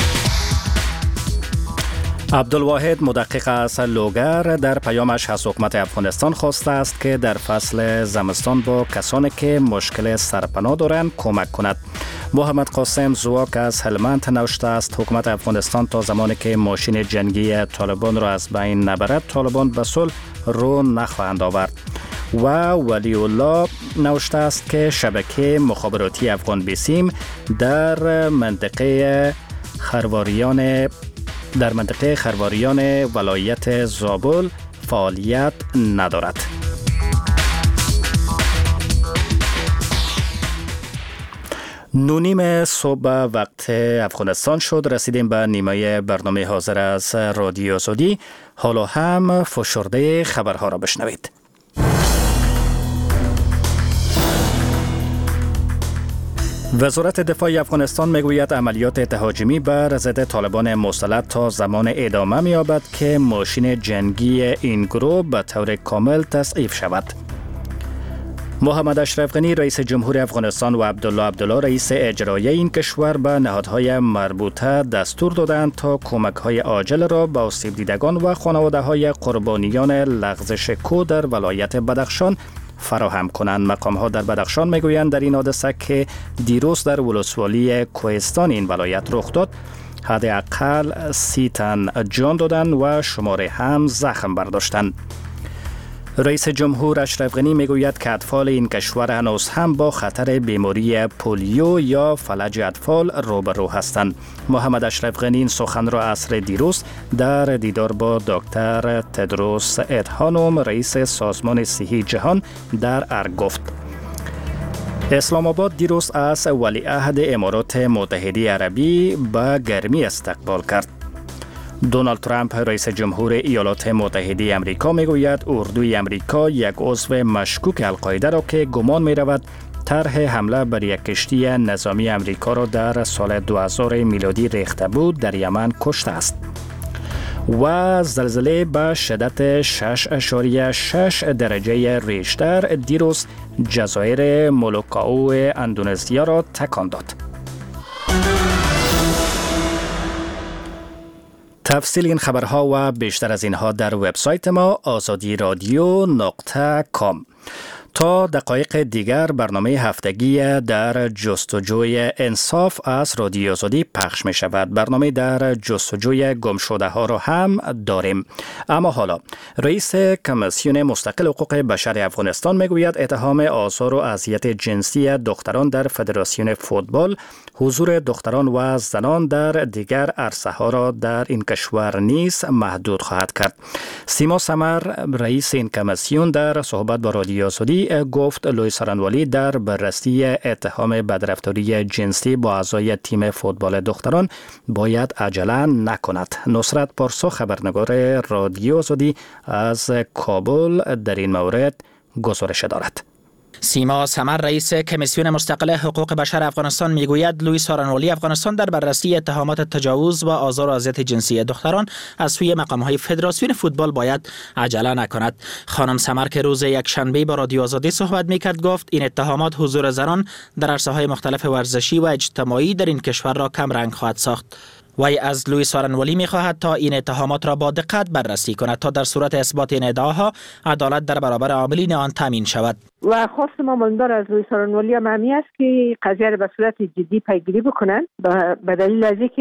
عبدالواحد مدقق از لوگر در پیامش از حکومت افغانستان خواسته است که در فصل زمستان با کسانی که مشکل سرپناه دارند کمک کند. محمد قاسم زواک از هلمند نوشته است حکومت افغانستان تا زمانی که ماشین جنگی طالبان را از بین نبرد طالبان به صلح رو نخواهند آورد. و ولی الله نوشته است که شبکه مخابراتی افغان بیسیم در منطقه خرواریان در منطقه خرواریان ولایت زابل فعالیت ندارد. نونیم صبح وقت افغانستان شد. رسیدیم به نیمه برنامه حاضر از رادیو آزادی. حالا هم فشرده خبرها را بشنوید. وزارت دفاع افغانستان میگوید عملیات تهاجمی بر ضد طالبان مسلح تا زمان ادامه می‌یابد که ماشین جنگی این گروه به طور کامل تضعیف شود. محمد اشرف غنی رئیس جمهور افغانستان و عبدالله عبدالله رئیس اجرایی این کشور به نهادهای مربوطه دستور دادند تا کمک‌های عاجل را به آسیب دیدگان و خانواده‌های قربانیان لغزش کو در ولایت بدخشان فراهم کنند. مقام‌ها در بدخشان میگویند در این حادثه که دیروز در ولسوالی کوهستان این ولایت رخ داد حداقل سی تن جان دادند و شماری هم زخم برداشتند. رئیس جمهور اشرف غنی میگوید که اطفال این کشور هنوز هم با خطر بیماری پولیو یا فلج اطفال روبرو هستند. محمد اشرف غنی این سخن را عصر دیروز در دیدار با دکتر تدروس ادهانوم رئیس سازمان صحی جهان در ارگ گفت. اسلام آباد دیروز از ولیعهد امارات متحده عربی به گرمی استقبال کرد. دونالد ترامپ رئیس جمهور ایالات متحده آمریکا میگوید اردوی آمریکا یک عضو مشکوک القاعده را که گمان می رود طرح حمله بر یک کشتی نظامی آمریکا را در سال دو هزار میلادی ریخته بود در یمن کشته است. و زلزله به شدت شش اشاریه شش درجه ریشتر دیروز جزایر مولوکائو اندونزیا را تکان داد. تفصیل این خبرها و بیشتر از اینها در وبسایت ما آزادی رادیو نقطه کام. تا دقایق دیگر برنامه هفتگی در جستجوی انصاف از رادیو آزادی پخش می شود. برنامه در جستجوی گمشده ها را هم داریم. اما حالا رئیس کمیسیون مستقل حقوق بشر افغانستان می گوید اتهام آزار و اذیت جنسی دختران در فدراسیون فوتبال حضور دختران و زنان در دیگر عرصه ها را در این کشور نیز محدود خواهد کرد. سیما سمر رئیس این کمیسیون در صحبت با رادیو آزادی گفت لوئیس آرنوالی در بررسی اتهام بدرفتاری جنسی با اعضای تیم فوتبال دختران باید عجله نکند. نصرت پارسا خبرنگار رادیو آزادی از کابل در این مورد گزارش دارد. سیما سمر رئیس کمیسیون مستقل حقوق بشر افغانستان میگوید لوئیس آرنوالی افغانستان در بررسی اتهامات تجاوز و آزار و اذیت جنسی دختران از سوی مقام‌های فدراسیون فوتبال باید عجله نکند. خانم سمر که روز یک شنبه با رادیو آزادی صحبت میکرد گفت این اتهامات حضور زنان در عرصه‌های مختلف ورزشی و اجتماعی در این کشور را کم رنگ خواهد ساخت. وی از لوئیس آرنوالی می‌خواهد تا این اتهامات را با دقت بررسی کند تا در صورت اثبات این ادعاها عدالت در برابر عاملین آن تامین شود. و خواست ما ماندار از لوئیس آرنوالی هم همی است که قضیه را به صورت جدی پیگیری بکنند به دلیل از اینکه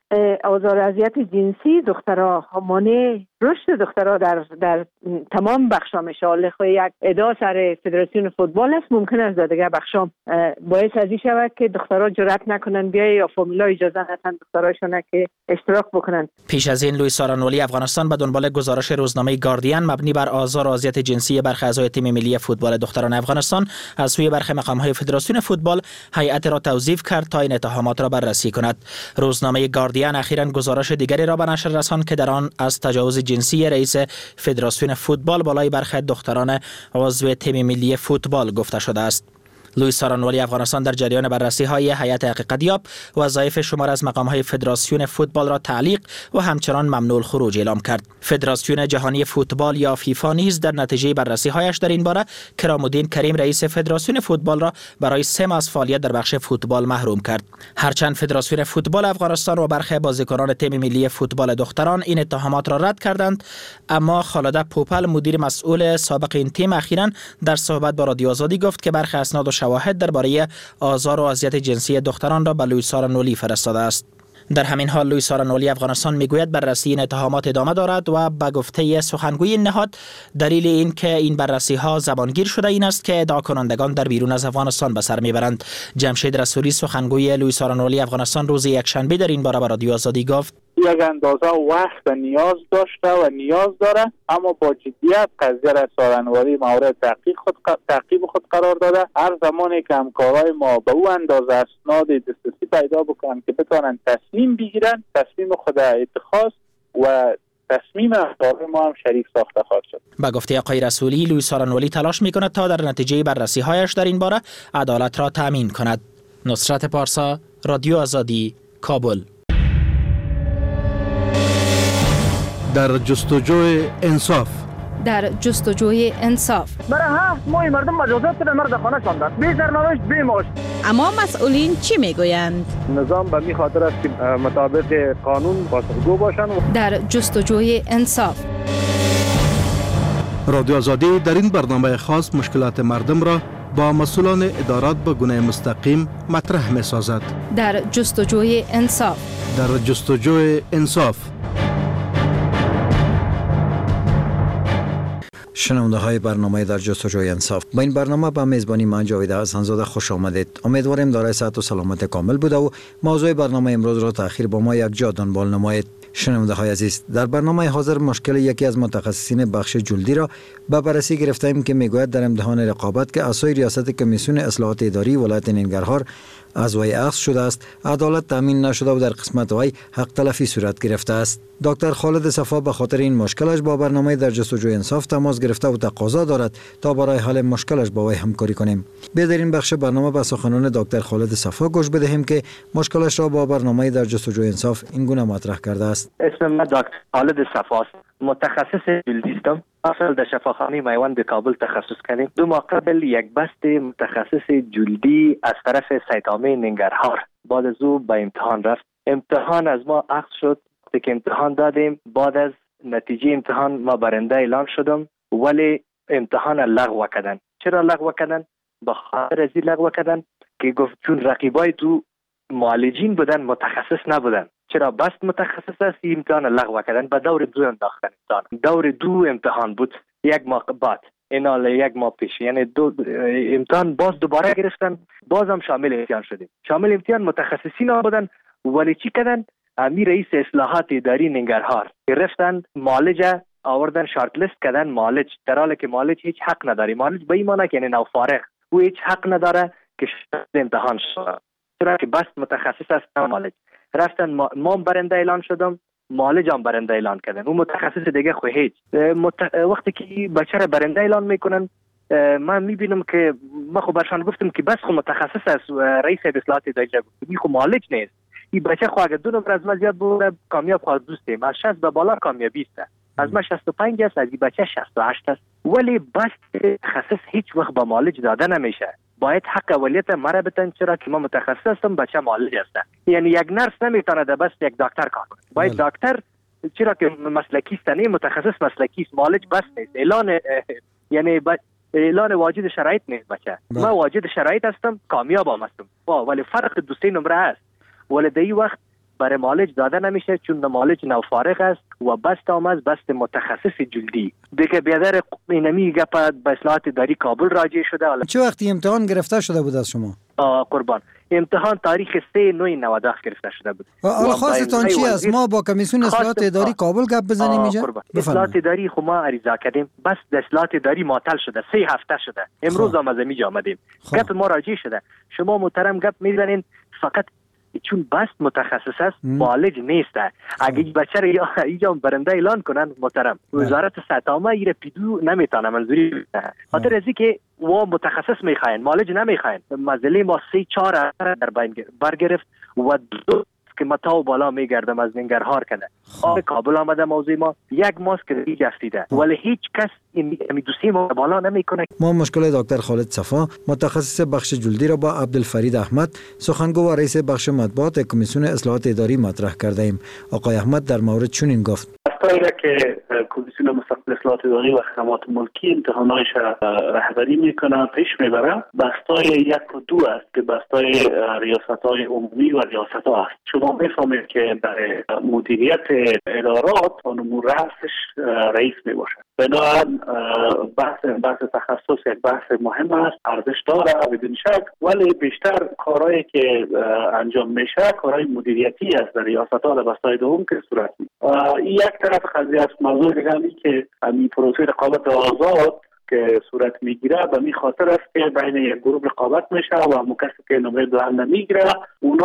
آزار اذیت جنسی دخترها، مانع رشد دخترها در در تمام بخشا میشه. حالا خو یک ادعا سر فدراسیون فوتبال است، ممکن است در دیگه بخشا باعث از این شود که دخترها جرأت نکنن بیای یا فامیلا اجازه ندن دختراشون که اشتراک بکنن. پیش از این لوئیس آرانولی افغانستان به دنبال گزارش روزنامه گاردین مبنی بر آزار و اذیت جنسی برخی اعضای تیم ملی فوتبال دختران افغانستان از سوی برخی مقام‌های فدراسیون فوتبال هیئت را توظیف کرد تا این اتهامات را بررسی کند. روزنامه گاردین اخیراً گزارش دیگری را به نشر رساند که در آن از تجاوز جنسی رئیس فدراسیون فوتبال بالای برخی دختران عضو تیم ملی فوتبال گفته شده است. لوئیس آرانولی افغانستان در جریان بررسی های هیئت حقیقتیاب وظایف شمار از مقام های فدراسیون فوتبال را تعلیق و همچنان ممنوع الخروج اعلام کرد. فدراسیون جهانی فوتبال یا فیفا نیز در نتیجه بررسی هایش در این باره کرامالدین کریم رئیس فدراسیون فوتبال را برای سه ماه از فعالیت در بخش فوتبال محروم کرد. هرچند فدراسیون فوتبال افغانستان و برخی بازیکنان تیم ملی فوتبال دختران این اتهامات را رد کردند، اما خالده پوپل مدیر مسئول سابق این تیم اخیراً در صحبت با رادیو آزادی گفت که برخی اسناد و شواهد درباره آزار و اذیت جنسی دختران را به لوئیس آرانولی فرستاده است. در همین حال لوئیس آرانولی افغانستان میگوید بررسی این اتهامات ادامه دارد و به گفته سخنگوی این نهاد دلیل این که این بررسی ها زبانگیر شده این است که ادعا کنندگان در بیرون از افغانستان به سر میبرند. جمشید رسولی سخنگوی لوئیس آرانولی افغانستان روز یکشنبه در این باره به رادیو آزادی گفت یک اندازه وقت نیاز داشته و نیاز داره، اما با جدیت قضیه را آرانولی مورد تحقیق خود تعقیب خود قرار داده. هر زمانی که همکارای ما به او اندازه اسناد دسترسی پیدا بکنن که بتوانند تصمیم بگیرن، تصمیم خود اتخاذ و تصمیم همکارای ما هم شریک ساخته خواهد شد. با گفته آقای رسولی لوئیس آرانولی تلاش میکند تا در نتیجه بررسی هایش در این باره عدالت را تامین کند. نصرت پارسا، رادیو آزادی، کابل. در جستجوی انصاف در جستجوی انصاف برای هفت ماه مردم مجازات در مرد خانه شاندند، بی سرنوشت بی معاش. اما مسئولین چی میگویند؟ نظام به می خاطر است که مطابق قانون پاسخگو باشند. در جستجوی انصاف رادیو آزادی در این برنامه خاص مشکلات مردم را با مسئولان ادارات به گونه مستقیم مطرح می سازد. در جستجوی انصاف در جستجوی انصاف شنونده های برنامه در جستجوی انصاف، با این برنامه به میزبانی من جاوید حسن‌زاده خوش آمدید. امیدواریم دارای صحت و سلامت کامل بوده و موضوع برنامه امروز را تأخیر با ما یک جا دنبال نمایید. شنونده های عزیز، در برنامه حاضر مشکل یکی از متخصصین بخش جلدی را به بررسی گرفتیم که میگوید در امتحان رقابت که اسای ریاست کمیسیون اصلاحات اداری ولایت ننگرهار از وی اخذ شده است، عدالت تامین نشده و در قسمت وی حق تلفی صورت گرفته است. دکتر خالد صفا به خاطر این مشکلش با برنامه در جستجوی انصاف تماس گرفته و تقاضا دارد تا برای حل مشکلش با وی همکاری کنیم. بیا در این بخش برنامه به سخنان دکتر خالد صفا گوش بدهیم که مشکلش را با برنامه در جستجوی انصاف این گونه مطرح کرده است. اسم من دکتر خالد صفا است. متخصص جلدی هستم. اصل در شفاخانه میوان به کابل تخصص کردم. دو ماه قبل یک بست متخصص جلدی از طرف سیدامه ننگرهار بعد از او به امتحان رفت. امتحان از ما اخذ شد. که امتحان دادیم، بعد از نتیجه امتحان ما برنده اعلام شدم، ولی امتحان لغو کردن. چرا لغو کردن؟ به خاطر از این لغو کردن که گفت چون رقیبای تو معالجین بودن، متخصص نبودن. چرا بس متخصص است امتحان لغو کردن. به دور دو انداختن امتحان. دور دو امتحان بود، یک ماه بعد اینال یک ماه پیش، یعنی دو امتحان باز دوباره گرفتن، بازم شامل امتحان شدیم. شامل امتحان متخصصین بودن، ولی چی کردن؟ امیر رئیس اصلاحات اداری ننگرهار گرفتن معالجه آوردن شارت لیست کردن معالج، در حالی که معالج هیچ حق نداره. معالج به این معنی که نو فارغ او هیچ حق نداره که امتحان شد، چرا که بس متخصص است. معالج رفتن ما, ما برنده اعلان شدم، معالج هم برنده اعلان کردن، اون متخصص دیگه خو هیچ. مت... وقتی که بچه را برنده اعلان میکنن، من میبینم که ما خو برشان گفتم که بس خو متخصص است، رئیس اصلاحات اداری گفت خو معالج نیست. این بچه خو اگر دو نمبر از ما زیاد بود کامیاب خواهد دوستیم. از شصت به بالا کامیابی است. از ما شصت و پنج است، از این بچه شصت و هشت است. ولی بس تخصص هیچ وقت با معالج داده نمیشه. باید حق اولیت مرا بدن، چرا که ما متخصص هستم، بچه معالج است. یعنی یک نرس نمیتونه بس یک دکتر کار کنه. باید دکتر، چرا که مسلکی است، نه متخصص مسلکی است، معالج بس نیست. اعلان یعنی اعلان واجد شرایط نیست بچه. ما واجد شرایط هستم، کامیاب هم هستم. ولی فرق دو سه نمره است. ولی در این وقت برای مالج داده نمیشه چون مالج نوفارغ است و بست هم از بست متخصص جلدی. دیگه بیادر اینمی گپ به اصلاحات اداری کابل راجع شده. چه وقتی امتحان گرفته شده بود از شما؟ قربان امتحان تاریخ سه نوی نود و هفت گرفته شده بود. حالا خواستان چی است؟ ما با کمیسیون اصلاحات اداری کابل گپ بزنیم اینجا؟ اصلاحات اداری خو ما عریضه کردیم، بس اصلاحات اداری معطل شده، سه هفته شده. امروز هم از اینجا آمدیم. گپ ما راجع شده. شما محترم گپ میزنین فقط چون بست متخصص است معالج نیست. اگه بچه رو اینجا برنده اعلان کنن محترم وزارت صحت عامه ایره پیدو نمیتونه منظوری بده. خاطر ازی که و متخصص میخواین معالج نمیخواین. مسئله ما سه چهار در بین برگرفت و دو که متاو بالا میگردم از ننگرهار کنه. آب کابل آمده موضوع ما یک ماست که دیگه افتیده ولی هیچ کس این دوستی ما بالا نمیکنه. ما مشکل دکتر خالد صفا متخصص بخش جلدی را با عبدالفرید احمد سخنگو و رئیس بخش مطبوعات کمیسیون اصلاحات اداری مطرح کرده ایم. آقای احمد در مورد چنین گفت: بستایی که کمیسیون مستقل اصلاحات اداری و خدمات ملکی امتحانایش رهبری میکنه پیش میبره، بستای یک و دو است که بستای ریاست‌های عمومی و ریاست‌ها است. شما میفهمید که در مدیریت ادارات خانم رئیسش رئیس میباشه. بنابراین بحث بحث تخصص یک بحث مهم است، ارزش داره بدون شک، ولی بیشتر کارهایی که انجام میشه کارهای مدیریتی است در ریاست‌ها و بستای دوم که صورت میگیره. این یک طرف قضیه است. موضوع دیگه اینه که این پروسه رقابت آزاد که صورت میگیره به می خاطر است که بین یک گروه رقابت میشه و همون کسی که نمره بلند نمیگیره اونا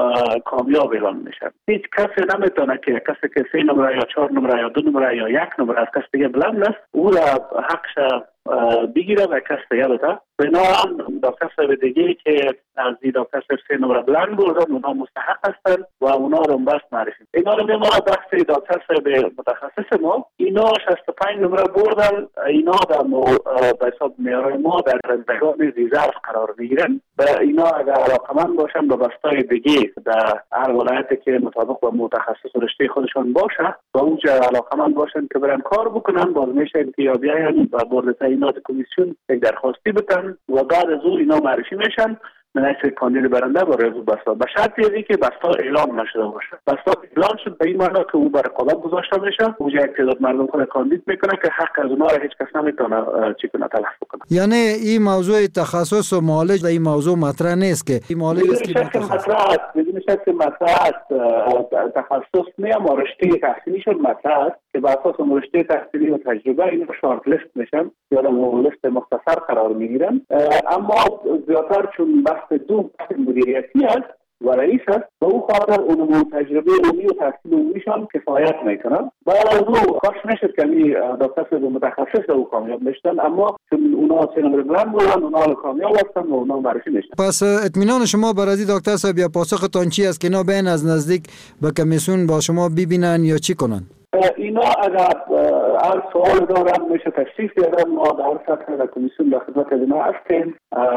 کامیاب اعلان میشن. هیچ کسی نمیتونه که کسی که سه نمره یا چهار نمره یا دو نمره یا یک نمره از کسی دیگه بلند است او را حقش بگیره و کسی دیگه بده. بنابراین دکتر صاحب دیگه که از این دکتر صاحب سه نمره بلند بردن اونا مستحق هستن و اونا رو بست معرفی. اینا رو میمونه بحث دکتر صاحب متخصص ما. اینا شصت و پنج نمره بردن. اینا در به حساب معیار ما در رندگان ریزرو قرار میگیرن و اینا اگر علاقمند باشن به بستای دیگه در هر ولایتی که مطابق با متخصص و رشته خودشان باشه و اونجا علاقمند باشن که برن کار بکنن باز میشه که بیاین و بورد تعیینات کمیسیون یک درخواستی بدن و بعد از اون اینا معرفی میشن مناسب کاندید برنده برای از بستا به شرطی ازی که بستا اعلام نشده باشه. بستا اعلام شد به این معنی که او بر رقابت گذاشته میشه. اونجا یک تعداد مردم خود کاندید میکنه که حق از اونها را هیچ کس نمیتونه چی کنه تلف کنه. یعنی این موضوع تخصص و معالج این موضوع مطرح نیست که این معالج است که مطرح است. بدون شک مطرح است. تخصص نه اما رشته تحصیلیشون مطرح است که بر اساس رشته تحصیلی و تجربه اینا شارت لیست میشن یا در لیست مختصر قرار میگیرن. اما زیاتر چون بحث دو بحث مدیریتی است و رئیس است و او خاطر اون تجربه عمومی و تحصیل عمومیشان کفایت میکنن. بعد از او کاش نشد که می دکتر متخصص او کامیاب میشدن اما چون اونا سه نمره بلند بودن اونا کامیاب هستن و اونا معرفی میشن. پس اطمینان شما بر از دکتر صاحب یا پاسختان چی است که اینا بین از نزدیک به کمیسیون با شما ببینن یا چی کنن؟ اینا اگر هر سوال دارن میشه تشریف بیارن. ما در سطح در کمیسیون در خدمت اینا هستیم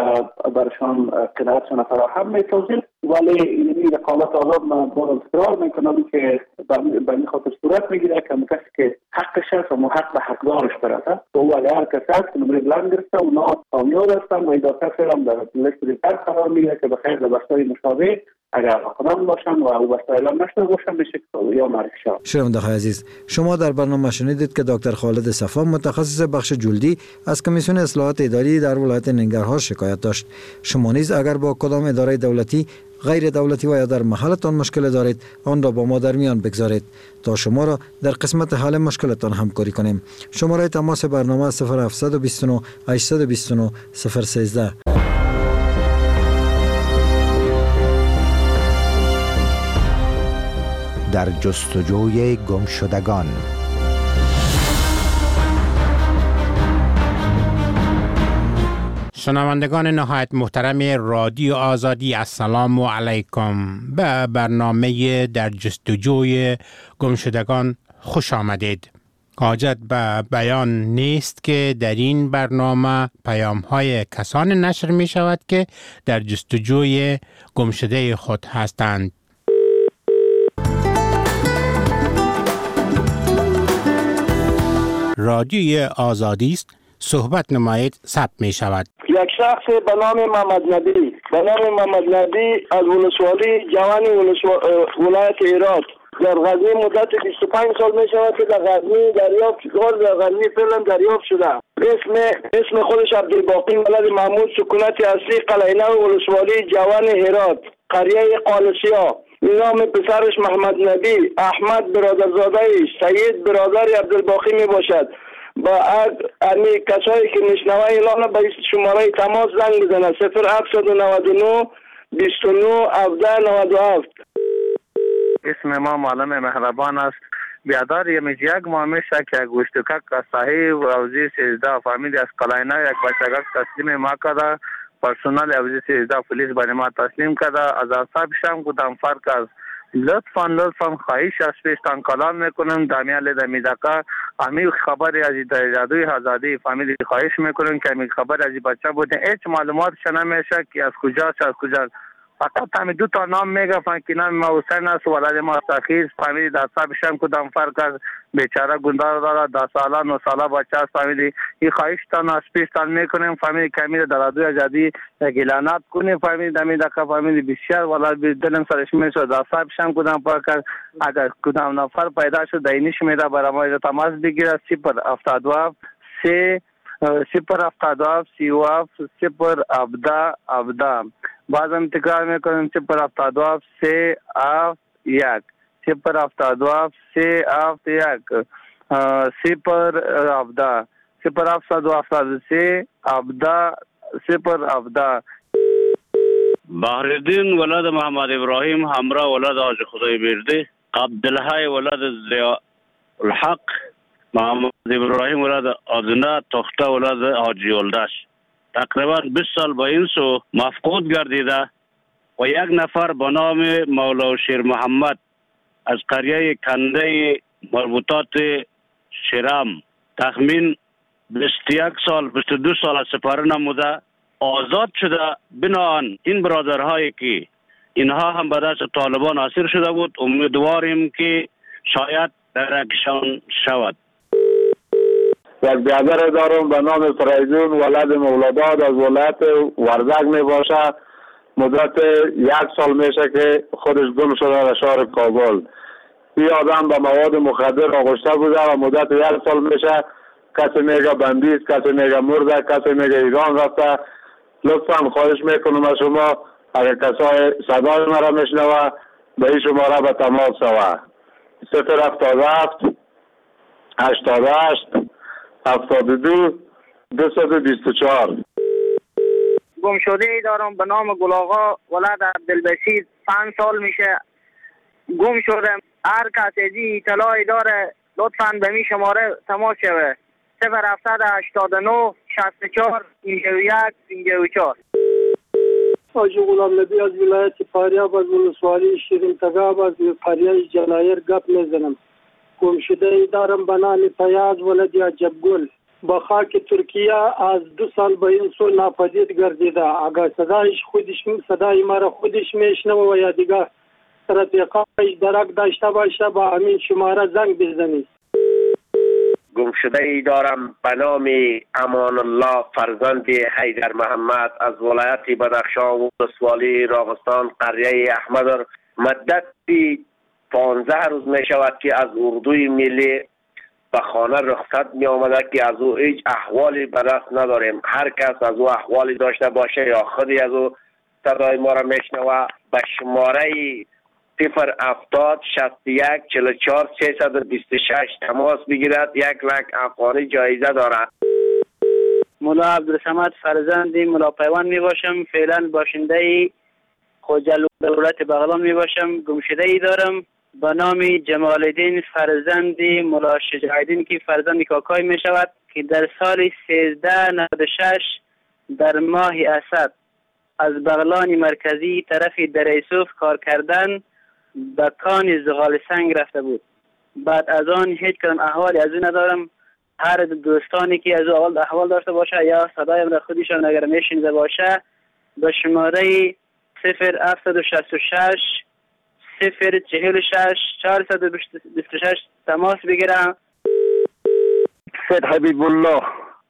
برشان قناعتشان فراهم می‌سازیم ولی این رقابت آزاد ما باز اصرار میکنم که به این خاطر صورت میگیره که کسی که حقش هست و حق به حقدارش برده و او اگر هر کسی هست که نمره بلند گرفته اونا کامیاب هستن و این دکتر فرام در لیست ریزرو قرار میگیره که بخیر در بستای مشابه اگر علاقمند باشن و او بسته اعلام نشده باشن بشه یا معرفی شود. شنونده های عزیز، شما در برنامه شنیدید که دکتر خالد صفا متخصص بخش جلدی از کمیسیون اصلاحات اداری در ولایت ننگرهار شکایت داشت. شما نیز اگر با کدام اداره دولتی، غیر دولتی و یا در محلتان مشکل دارید آن را با ما در میان بگذارید تا شما را در قسمت حل مشکلتان همکاری کنیم. شماره تماس برنامه صفر هفت دو نه هشت دو نه صفر یک سه. در جستجوی گمشدگان. شنوندگان نهایت محترم رادیو آزادی، السلام علیکم. به برنامه در جستجوی گمشدگان خوش آمدید. حاجت به بیان نیست که در این برنامه پیام های کسان نشر می شود که در جستجوی گمشده خود هستند. رادیوی آزادی است، صحبت نمایید ثبت می شود. یک شخص به نام محمد نبی به نام محمد نبی از ولسوالی جوان ولایت هرات در غزنی مدت بیست و پنج سال می شود که در غزنی دریافت شده در غزنی فعلا دریافت شده. اسم اسم خودش عبدالباقی ولد محمود، سکونت اصلی قلعه نو ولسوالی جوان هرات، قریه قالسیا. نام پسرش محمد نبی، احمد برادرزاده، سید برادر عبدالباقی می باشد. با امی کسایی که میشنوه اعلان به شماره تماس زنگ بزنه صفر هفت نه نه بیست و نه هفده نود و هفت. اسم ما معلم مهربان است. بیادار یمیج یک ماه میشه که گوشتکک صحیح و اوزی سیزده فامیلی از قلعه یک بچگک تسلیم ما کرده. پرسونال اوزی سیزده پولیس برای ما تسلیم کرده. از اصحاب شم کدام فرق است. لطفاً لطفاً خواهش از پیشتان کلام میکنم دمیال دمی دقیقه امی خبری از جادوی آزادی فامیلی خواهش میکنم که امی خبر از بچه بوده هیچ معلومات نمیشه که از کجاست از کجا. فقط همین دو تا نام میگفتن که نام ما حسین است ولد ما سخیر فامیلی در صاحب شم کدام فرق است. بیچاره گندار داره ده ساله نه ساله بچه است فامیلی. این خواهش تان از پیشتان میکنیم فامیلی کمیل در جادوی آزادی یک اعلانات کنیم فامیلی دمی دقیقه فامیلی بسیار ولد دلم سرش میشه در صاحب شم کدام فرق است. اگر کدام نفر پیدا شد دینش میره برای ما تماس بگیره صفر هفتاد و هفت سه صفر هفتاد و هفت سی و هفت صفر هفده هفده. بازم تکرار میکنم صفر هفتاد و هفت سه هفت یک صفر هفتاد و هفت سه هفت یک صفر هفده صفر هفتاد و هفتاد و سه هفده صفر هفده. بحرالدین ولد محمد ابراهیم همراه ولد حاج خدای برده، عبدالحی ولد ضیاء الحق، محمد ابراهیم ولد آدنه تخته ولد حاجی ولدش. تقریبا بیست سال با این سو مفقود گردیده و یک نفر به نام مولا شیر محمد از قریه کنده مربوطات شیرام تخمین بیست و یک سال بیست و دو سال از سپاره نموده آزاد شده. بناهن این برادرهایی که اینها هم به دست طالبان اسیر شده بود امیدواریم که شاید درکشان شود. یک برادر دارم به نام فریدون ولد مولاداد از ولایت ورزک می باشه. مدت یک سال میشه که خودش گم شده در شهر کابل. این آدم به مواد مخدر آغشته بوده و مدت یک سال میشه کسی میگه بندیز، کسی میگه مرده، کسی میگه ایران رفته. لطفا خواهش میکنم از شما اگر کسای صدای مرا میشنوه به این شماره به تماس شوه صفر هفتاد و هفت هشتاد و هشت هفتاد و دو دویست و بیست و چهار. گم شده ای دارم به نام گلاغا ولد عبدالبشیر، پنج سال میشه گم شدم. هر کسی اطلاعی داره لطفاً به می شماره تماس شوه صفر هفتصد و هشتاد و نه شصت و چهار پنجاه و یک پنجاه و چهار. حاجی غلام نبی از ولایت فاریاب از ولسوالی شیرین تگاب از قریه جلایر گپ میزنم. گم شده ای دارم به نام فیاض ولد عجبگل با خاک ترکیه از دو سال به این سو ناپدید گردیده. اگر صدایش خودش صدای مرا خودش میشنوه و یا دیگه رفیقایش درک داشته باشه با همین شماره زنگ بزنید. گم شده ای دارم به نام امان الله فرزند حیدر محمد از ولایت بدخشان و ولسوالی راغستان قریه احمد. مدتی پانزده روز می شود که از اردوی ملی به خانه رخصت می آمده که از او هیچ احوالی به دست نداریم. هر کس از او احوالی داشته باشه یا خودی از او صدای ما را میشنوه به شماره صفر هفتاد شصت و یک چهل و چهار سیصد و بیست و شش تماس بگیرد. یک لک افغانی جایزه دارد. مولا عبدالصمد فرزندی مولا پیوان می باشم. فعلا باشنده خوجل دولت بغلان می باشم. گمشده ای دارم به نام جمال الدین فرزندی مولا شجاعالدین که فرزند کاکای می شود که در سال سیزده نود و شش در ماه اسد از بغلان مرکزی طرف دریسوف کار کردن به کان زغال سنگ رفته بود. بعد از آن هیچ کدام احوالی از او ندارم. هر دوستانی که از او اول احوال داشته باشه یا صدایم را خودشان اگر میشنیده باشه به شماره صفر هفتصد و شصت و شش صفر چهل و شش چهارصد و بیست و شش تماس بگیرم. سید حبیب الله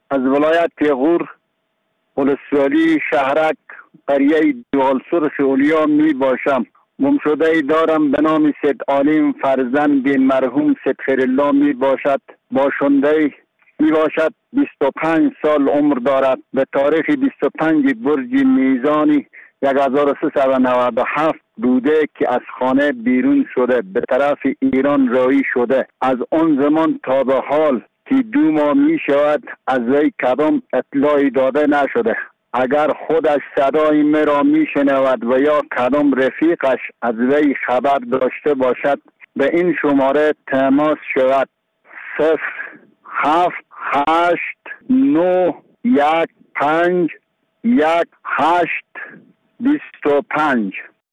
از ولایت غور ولسوالی شهرک قریه دیوالسرخ اولیا می باشم. گمشده ای دارم به نام سید عالم فرزند مرحوم سید خیرالله می باشد. باشنده می باشد. بیست و پنج سال عمر دارد. به تاریخ بیست و پنج برج میزانی یک هزار و سیصد و نود و هفت بوده که از خانه بیرون شده به طرف ایران راهی شده. از آن زمان تا به حال که دو ماه می شود از وی کدام اطلاعی داده نشده. اگر خودش صدای مرا می شنود و یا کدام رفیقش از وی خبر داشته باشد به این شماره تماس شود. صفر هفت هشت نو یک پنج یک هشت بیست و پنج.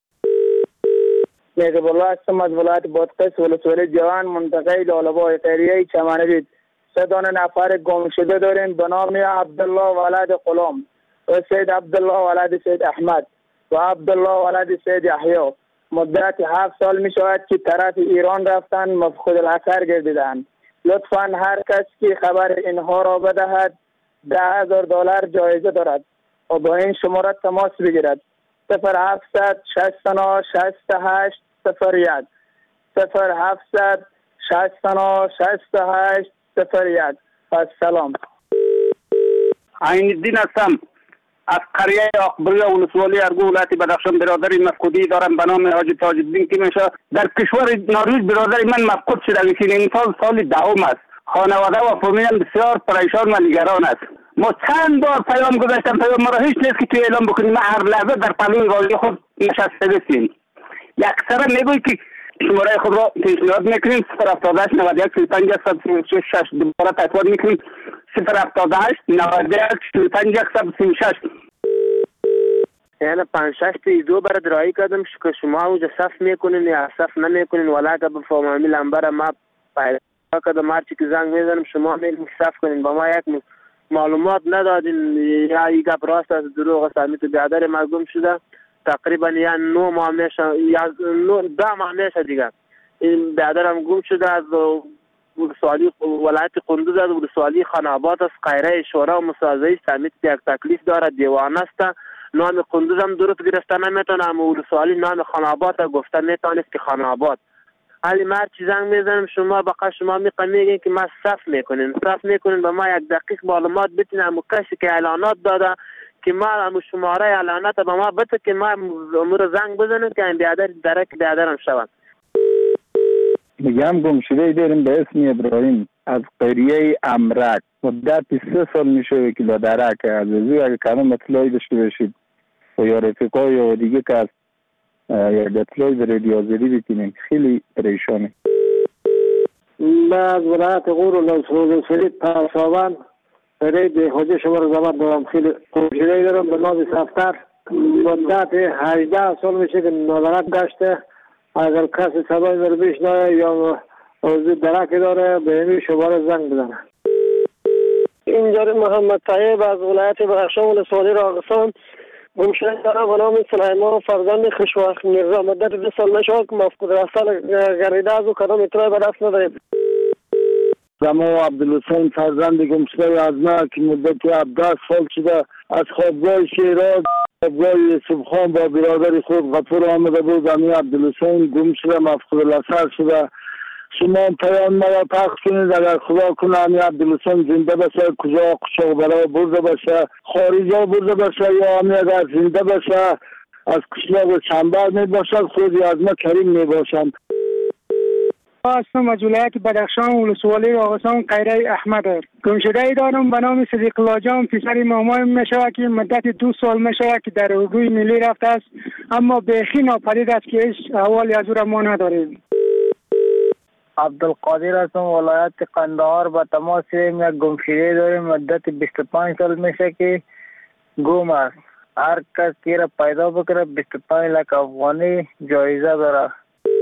نیک بالله هستم از ولایت بادغیس ولسوالی جوان منطقه لاله‌بای خیریه چمنرید. سه دانه نفر گم شده داریم به نام عبدالله ولد غلام و سید عبدالله ولد سید احمد و عبدالله ولد سید یحیی. مدت هفت سال می شود که طرف ایران رفتن مفقود الاثر گردیدند. لطفاً هر کس که خبر اینها را بدهد ده هزار دلار جایزه دارد و با این شماره تماس بگیرد. صفر هفتصد شصت و نه شصت و هشت صفر یک صفر هفتصد شصت و نه شصت و هشت صفر یک. سلام. عین الدین هستم از قریه آقبریا ولسوالی ارگو ولایت بدخشان. برادری مفقودی دارم به نام حاجی تاج الدین که میشه در کشور نروژ. برادری من مفقود شده و این سال سال دهم است. خانواده و فامیلم بسیار پریشان و نگران است. ما چند بار پیام گذاشتم، پیام ما را هیچ نیست که توی اعلام بکنیم. ما هر لحظه در پلوی واژه خود نشسته بسیم. یک سره میگوی که شماره خود را پیشنهاد میکنیم صفر هفتاد و هشت نود و یک سی و پنج صد و سی و شش. دوباره تکرار میکنیم صفر هفتاد و هشت نود و یک سی و پنج صد و سی و شش. یعنی پنج شش تا دو برای درایی کردم که شما اوجا صف میکنین یا صف نمیکنین ولی که به فامیل لنبر ما پیدا کردم هرچی که زنگ میزنم شما میگیم صف کنین. با ما یک معلومات ندادین یا یک گپ راست از دروغ است. امیتو بیادر ما گم شده تقریبا یا نو ماه میشه یا نو ده ماه میشه دیگه. این بیادرم گم شده از ولسوالی ولایت قندوز از ولسوالی خاناباد از قیره شورا و مسازه سمیت یک تکلیف داره دیوانه است. نام قندوز هم درست گرفته نمیتونه اما ولسوالی نام خاناباد گفته میتونست که خاناباد. حالی ما چی زنگ میزنم شما بقا شما میگین که ما صف میکنین صف میکنین به ما یک دقیق معلومات بتین اما کسی که اعلانات داده که ما اما شماره اعلانات به ما بده که ما امور زنگ بزنیم که این بیادر درک بیادرم شود. میگم گم شده داریم به اسم ابراهیم از قریه امرک. مدت سه سال میشه که درک از وزی اگه کنم اطلاعی داشته باشید و یا رفقای یا دیگه که از یا اطلاعی به رادیو آزادی بتینیم. خیلی پریشانه. من از ولایت غور ولسوالی پرساون برای حجه شما رو زمان دارم. خیلی گمشده دارم به نام سفتر. مدت هجده سال میشه که نادرک گشته. اگر کسی صدای مرا بشنوه یا موضوع درک داره به این شماره زنگ بزنه. اینجا محمد طیب از ولایت بدخشان ولسوالی راغستان گمشده دارم به نام سلیمان فرزند خوشوقت میرزا. مدت دو سال میشه که مفقود رفتن گردیده از او کدام اطلاعی به دست نداریم. زما عبدالحسین فرزند گمشده از ما که مدت هفده سال شده از خوابگاه شیراز خوابگاه صبحان با برادر خود غفور آمده بود. زمین عبدالحسین گم شده مفقود الاثر شده. شما پیام مرا پخش کنید اگر خدا کنه همین عبدالحسین زنده باشه کجا قشاق برای برده باشه خارجا برده باشه یا همین اگر زنده باشه از قشاق چنبر می باشد خودی از ما کریم می باشم. هستم از ولایت بدخشان ولسوالی راغستان قیره احمد. گمشده ای دارم به نام صدیق الله جان پسر مامای می شود که مدت دو سال می شود که در اردوی ملی رفته است اما بیخی ناپدید است که هیچ احوالی از او را ما نداریم. عبدالقادر هستم ولایت قندهار با تماس یک گمشده داریم. مدت بیست و پنج سال میشه که گم است. هر کس که را پیدا بکنه بیست و پنج لک افغانی جایزه داره.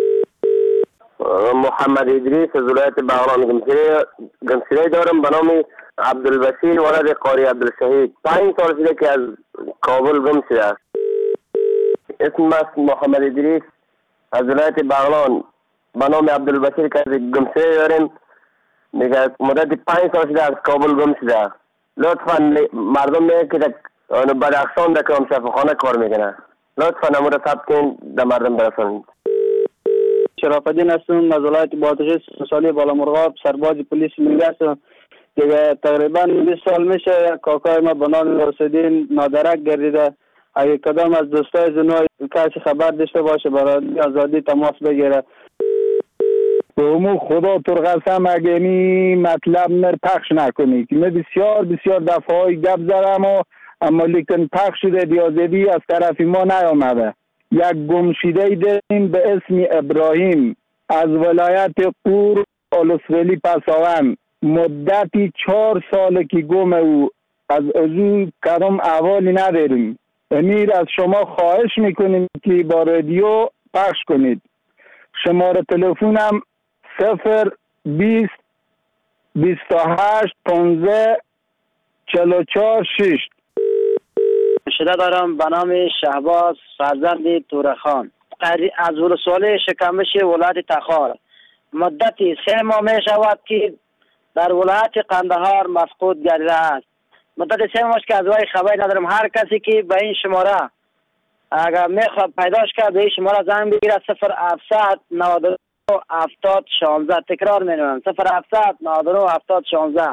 محمد ادریس از ولایت بغلان گمشده گمشده دارم به نام عبدالبصیر ولد قاری عبدالشهید. پنج سال شده که از کابل گم شده است. اسم است محمد ادریس از ولایت بغلان به نام عبدالبصیر که از گمشده داریم. دیگه مدت پنج سال شده از کابل گم شده. لطفا مردم میگن که در بدخشان در کدام شفاخانه کار میکنه، لطفا امور ثبت کن در مردم برسانید. شرف الدین هستم از ولایت بادغیس، سالی بالامرغاب، سرباز پلیس ملی هستم. دیگه تقریبا بیست سال میشه کاکای ما به نام رشیدین نادرک گردیده. اگه کدام از دوستای زنوی کسی خبر داشته باشه برای آزادی تماس بگیره. امو خدا تو قسم اگه می مطلب نر پخش نکنی که من بسیار بسیار دفعه های گپ زدم و اما لیکن پخش شده دیازدی از طرف ما نیامده. یک گمشیده داریم به اسم ابراهیم از ولایت قور اولسولی پساون، مدتی چهار ساله که گم او، از او کدام احوالی نداریم. امیر از شما خواهش میکنیم که با رادیو پخش کنید. شماره تلفنم صفر بیست بیست و هشت پانزده چهل و چهار شش. شده دارم به نام شهباز فرزند تورخان از ولسوالی شکمش ولایت تخار. مدتی سه ماه می شود که در ولایت قندهار مفقود گردیده است. مدت سه ماه که از وی خبری ندارم. هر کسی که به این شماره اگر میخواد پیداش کرد به این شماره زنگ بگیره صفر هفتصد نود و نه هفتاد شانزده. تکرار می‌کنم صفر هفتصد نود و نه هفتاد شانزده.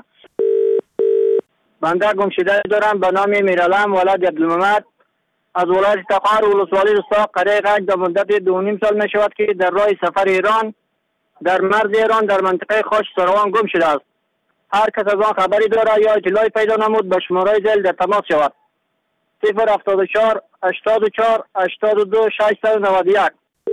بنده گمشده دارم به نام میرالم ولد عبدالمحمد از ولایت تخار ولسوالی رستا قریه غنج. در مدت دو نیم سال می شود که در راه سفر ایران در مرز ایران در منطقه خاش سروان گم شده است. هر کس از آن خبری داره یا اطلاعی پیدا نمود به شماره ذیل در تماس شود. صفر هفتاد و چهار هشتاد و چهار هشتاد و دو ششصد و نود و یک.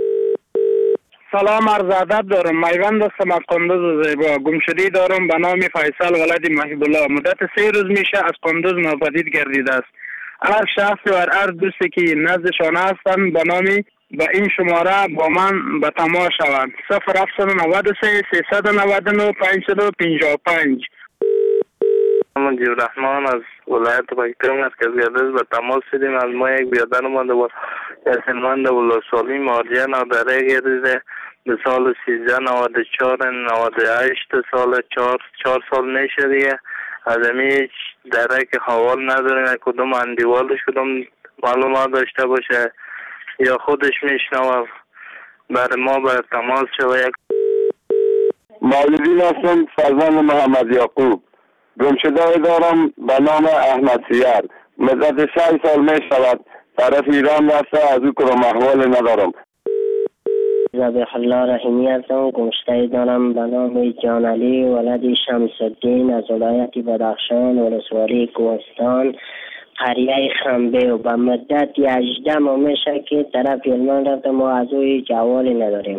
سلام عرض ادب دارم. میوند هستم از قندوز و زیبا. گمشده‌ای دارم به نام فیصل ولد محب الله. مدت سه روز میشه از قندوز ناپدید گردیده است. هر شخص و هر دوستی که نزدشان هستند به نامی به این شماره با من به تماس شوند. صفر هفتصد و نود و سه سیصد و نود و نه پانصد و پنجاه و پنج. من جیب رحمان از ولایت پاکستان مرکز گردش به تماس شدیم. از ما یک بیادر اومده بود اسنمند ولسوالی مارجه نادره گردیده به سال سیزده نود و چهار نود و هشت سال چهار چهار سال میشه دیگه. از امی دره که حوال نداریم کدوم اندیوالش کدوم معلومات داشته باشه یا خودش میشنوه برای ما به تماس شوه. یک مولوی هستم فرزند محمد یعقوب. گمشده دارم به نام احمد سیار. مدت شش سال می شود طرف ایران رفته، از او کدام احوال ندارم. ذبیح الله رحیمی هستم. گمشده دارم به نام جان علی ولد شمس الدین از ولایت بدخشان ولسوالی کوهستان قریه خنبه و به مدت هجده ماه میشه که طرف ایران رفته، ما از او هیچ احوالی نداریم.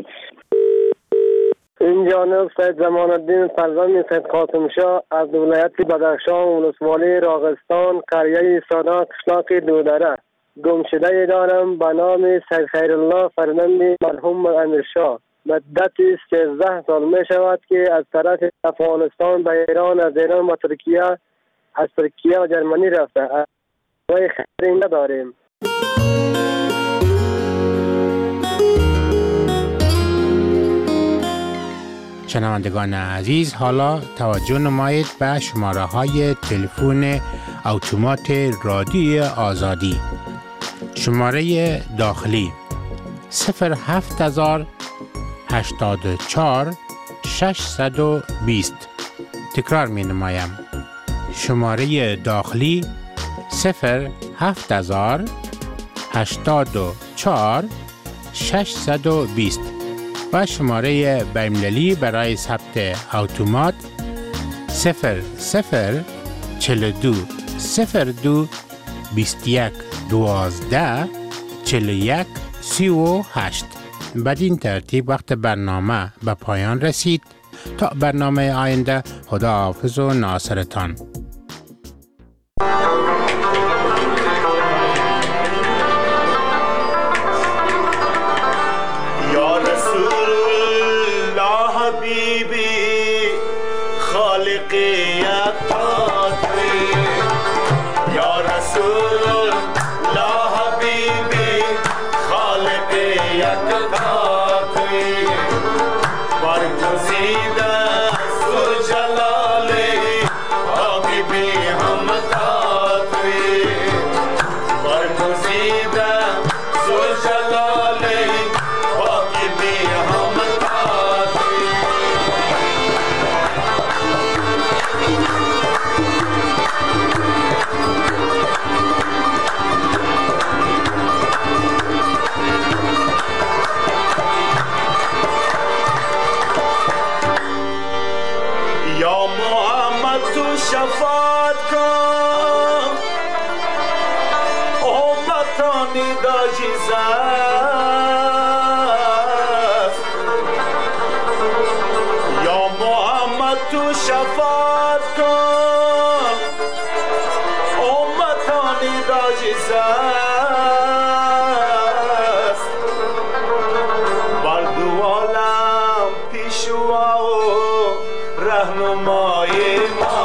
این جانب سید زمان الدین فرزند سید قاسم شاه از ولایت بدخشان ولسوالی راغستان قریه سانا قشلاق دودره. گمشده دارم به نام سید خیرالله فرزند مرحوم امیرشاه. مدت سیزده سال می شود که از طرف افغانستان به ایران، از ایران به ترکیه، از ترکیه و جرمنی رفته. وی خبری نداریم. شنوندگان عزیز، حالا توجه نمایید به شماره های تلفن اتومات رادیو آزادی. شماره داخلی صفر هفت هزار هشتاد و چهار ششصد و بیست. تکرار می نمایم. شماره داخلی صفر هفت هزار هشتاد و چهار ششصد و بیست و شماره بین‌المللی برای ثبت اتومات صفر صفر چهل و دو صفر دو بیست و یک دوازده چهل و یک سی و هشت. بدین ترتیب وقت برنامه به پایان رسید. تا برنامه آینده، خدا حافظ و ناصرتان. हम محمد تو شفاعت کن امتانی داجیز است یا محمد تو شفاعت کن امتانی داجیز است بر دو عالم پیشوا و رهنمای ما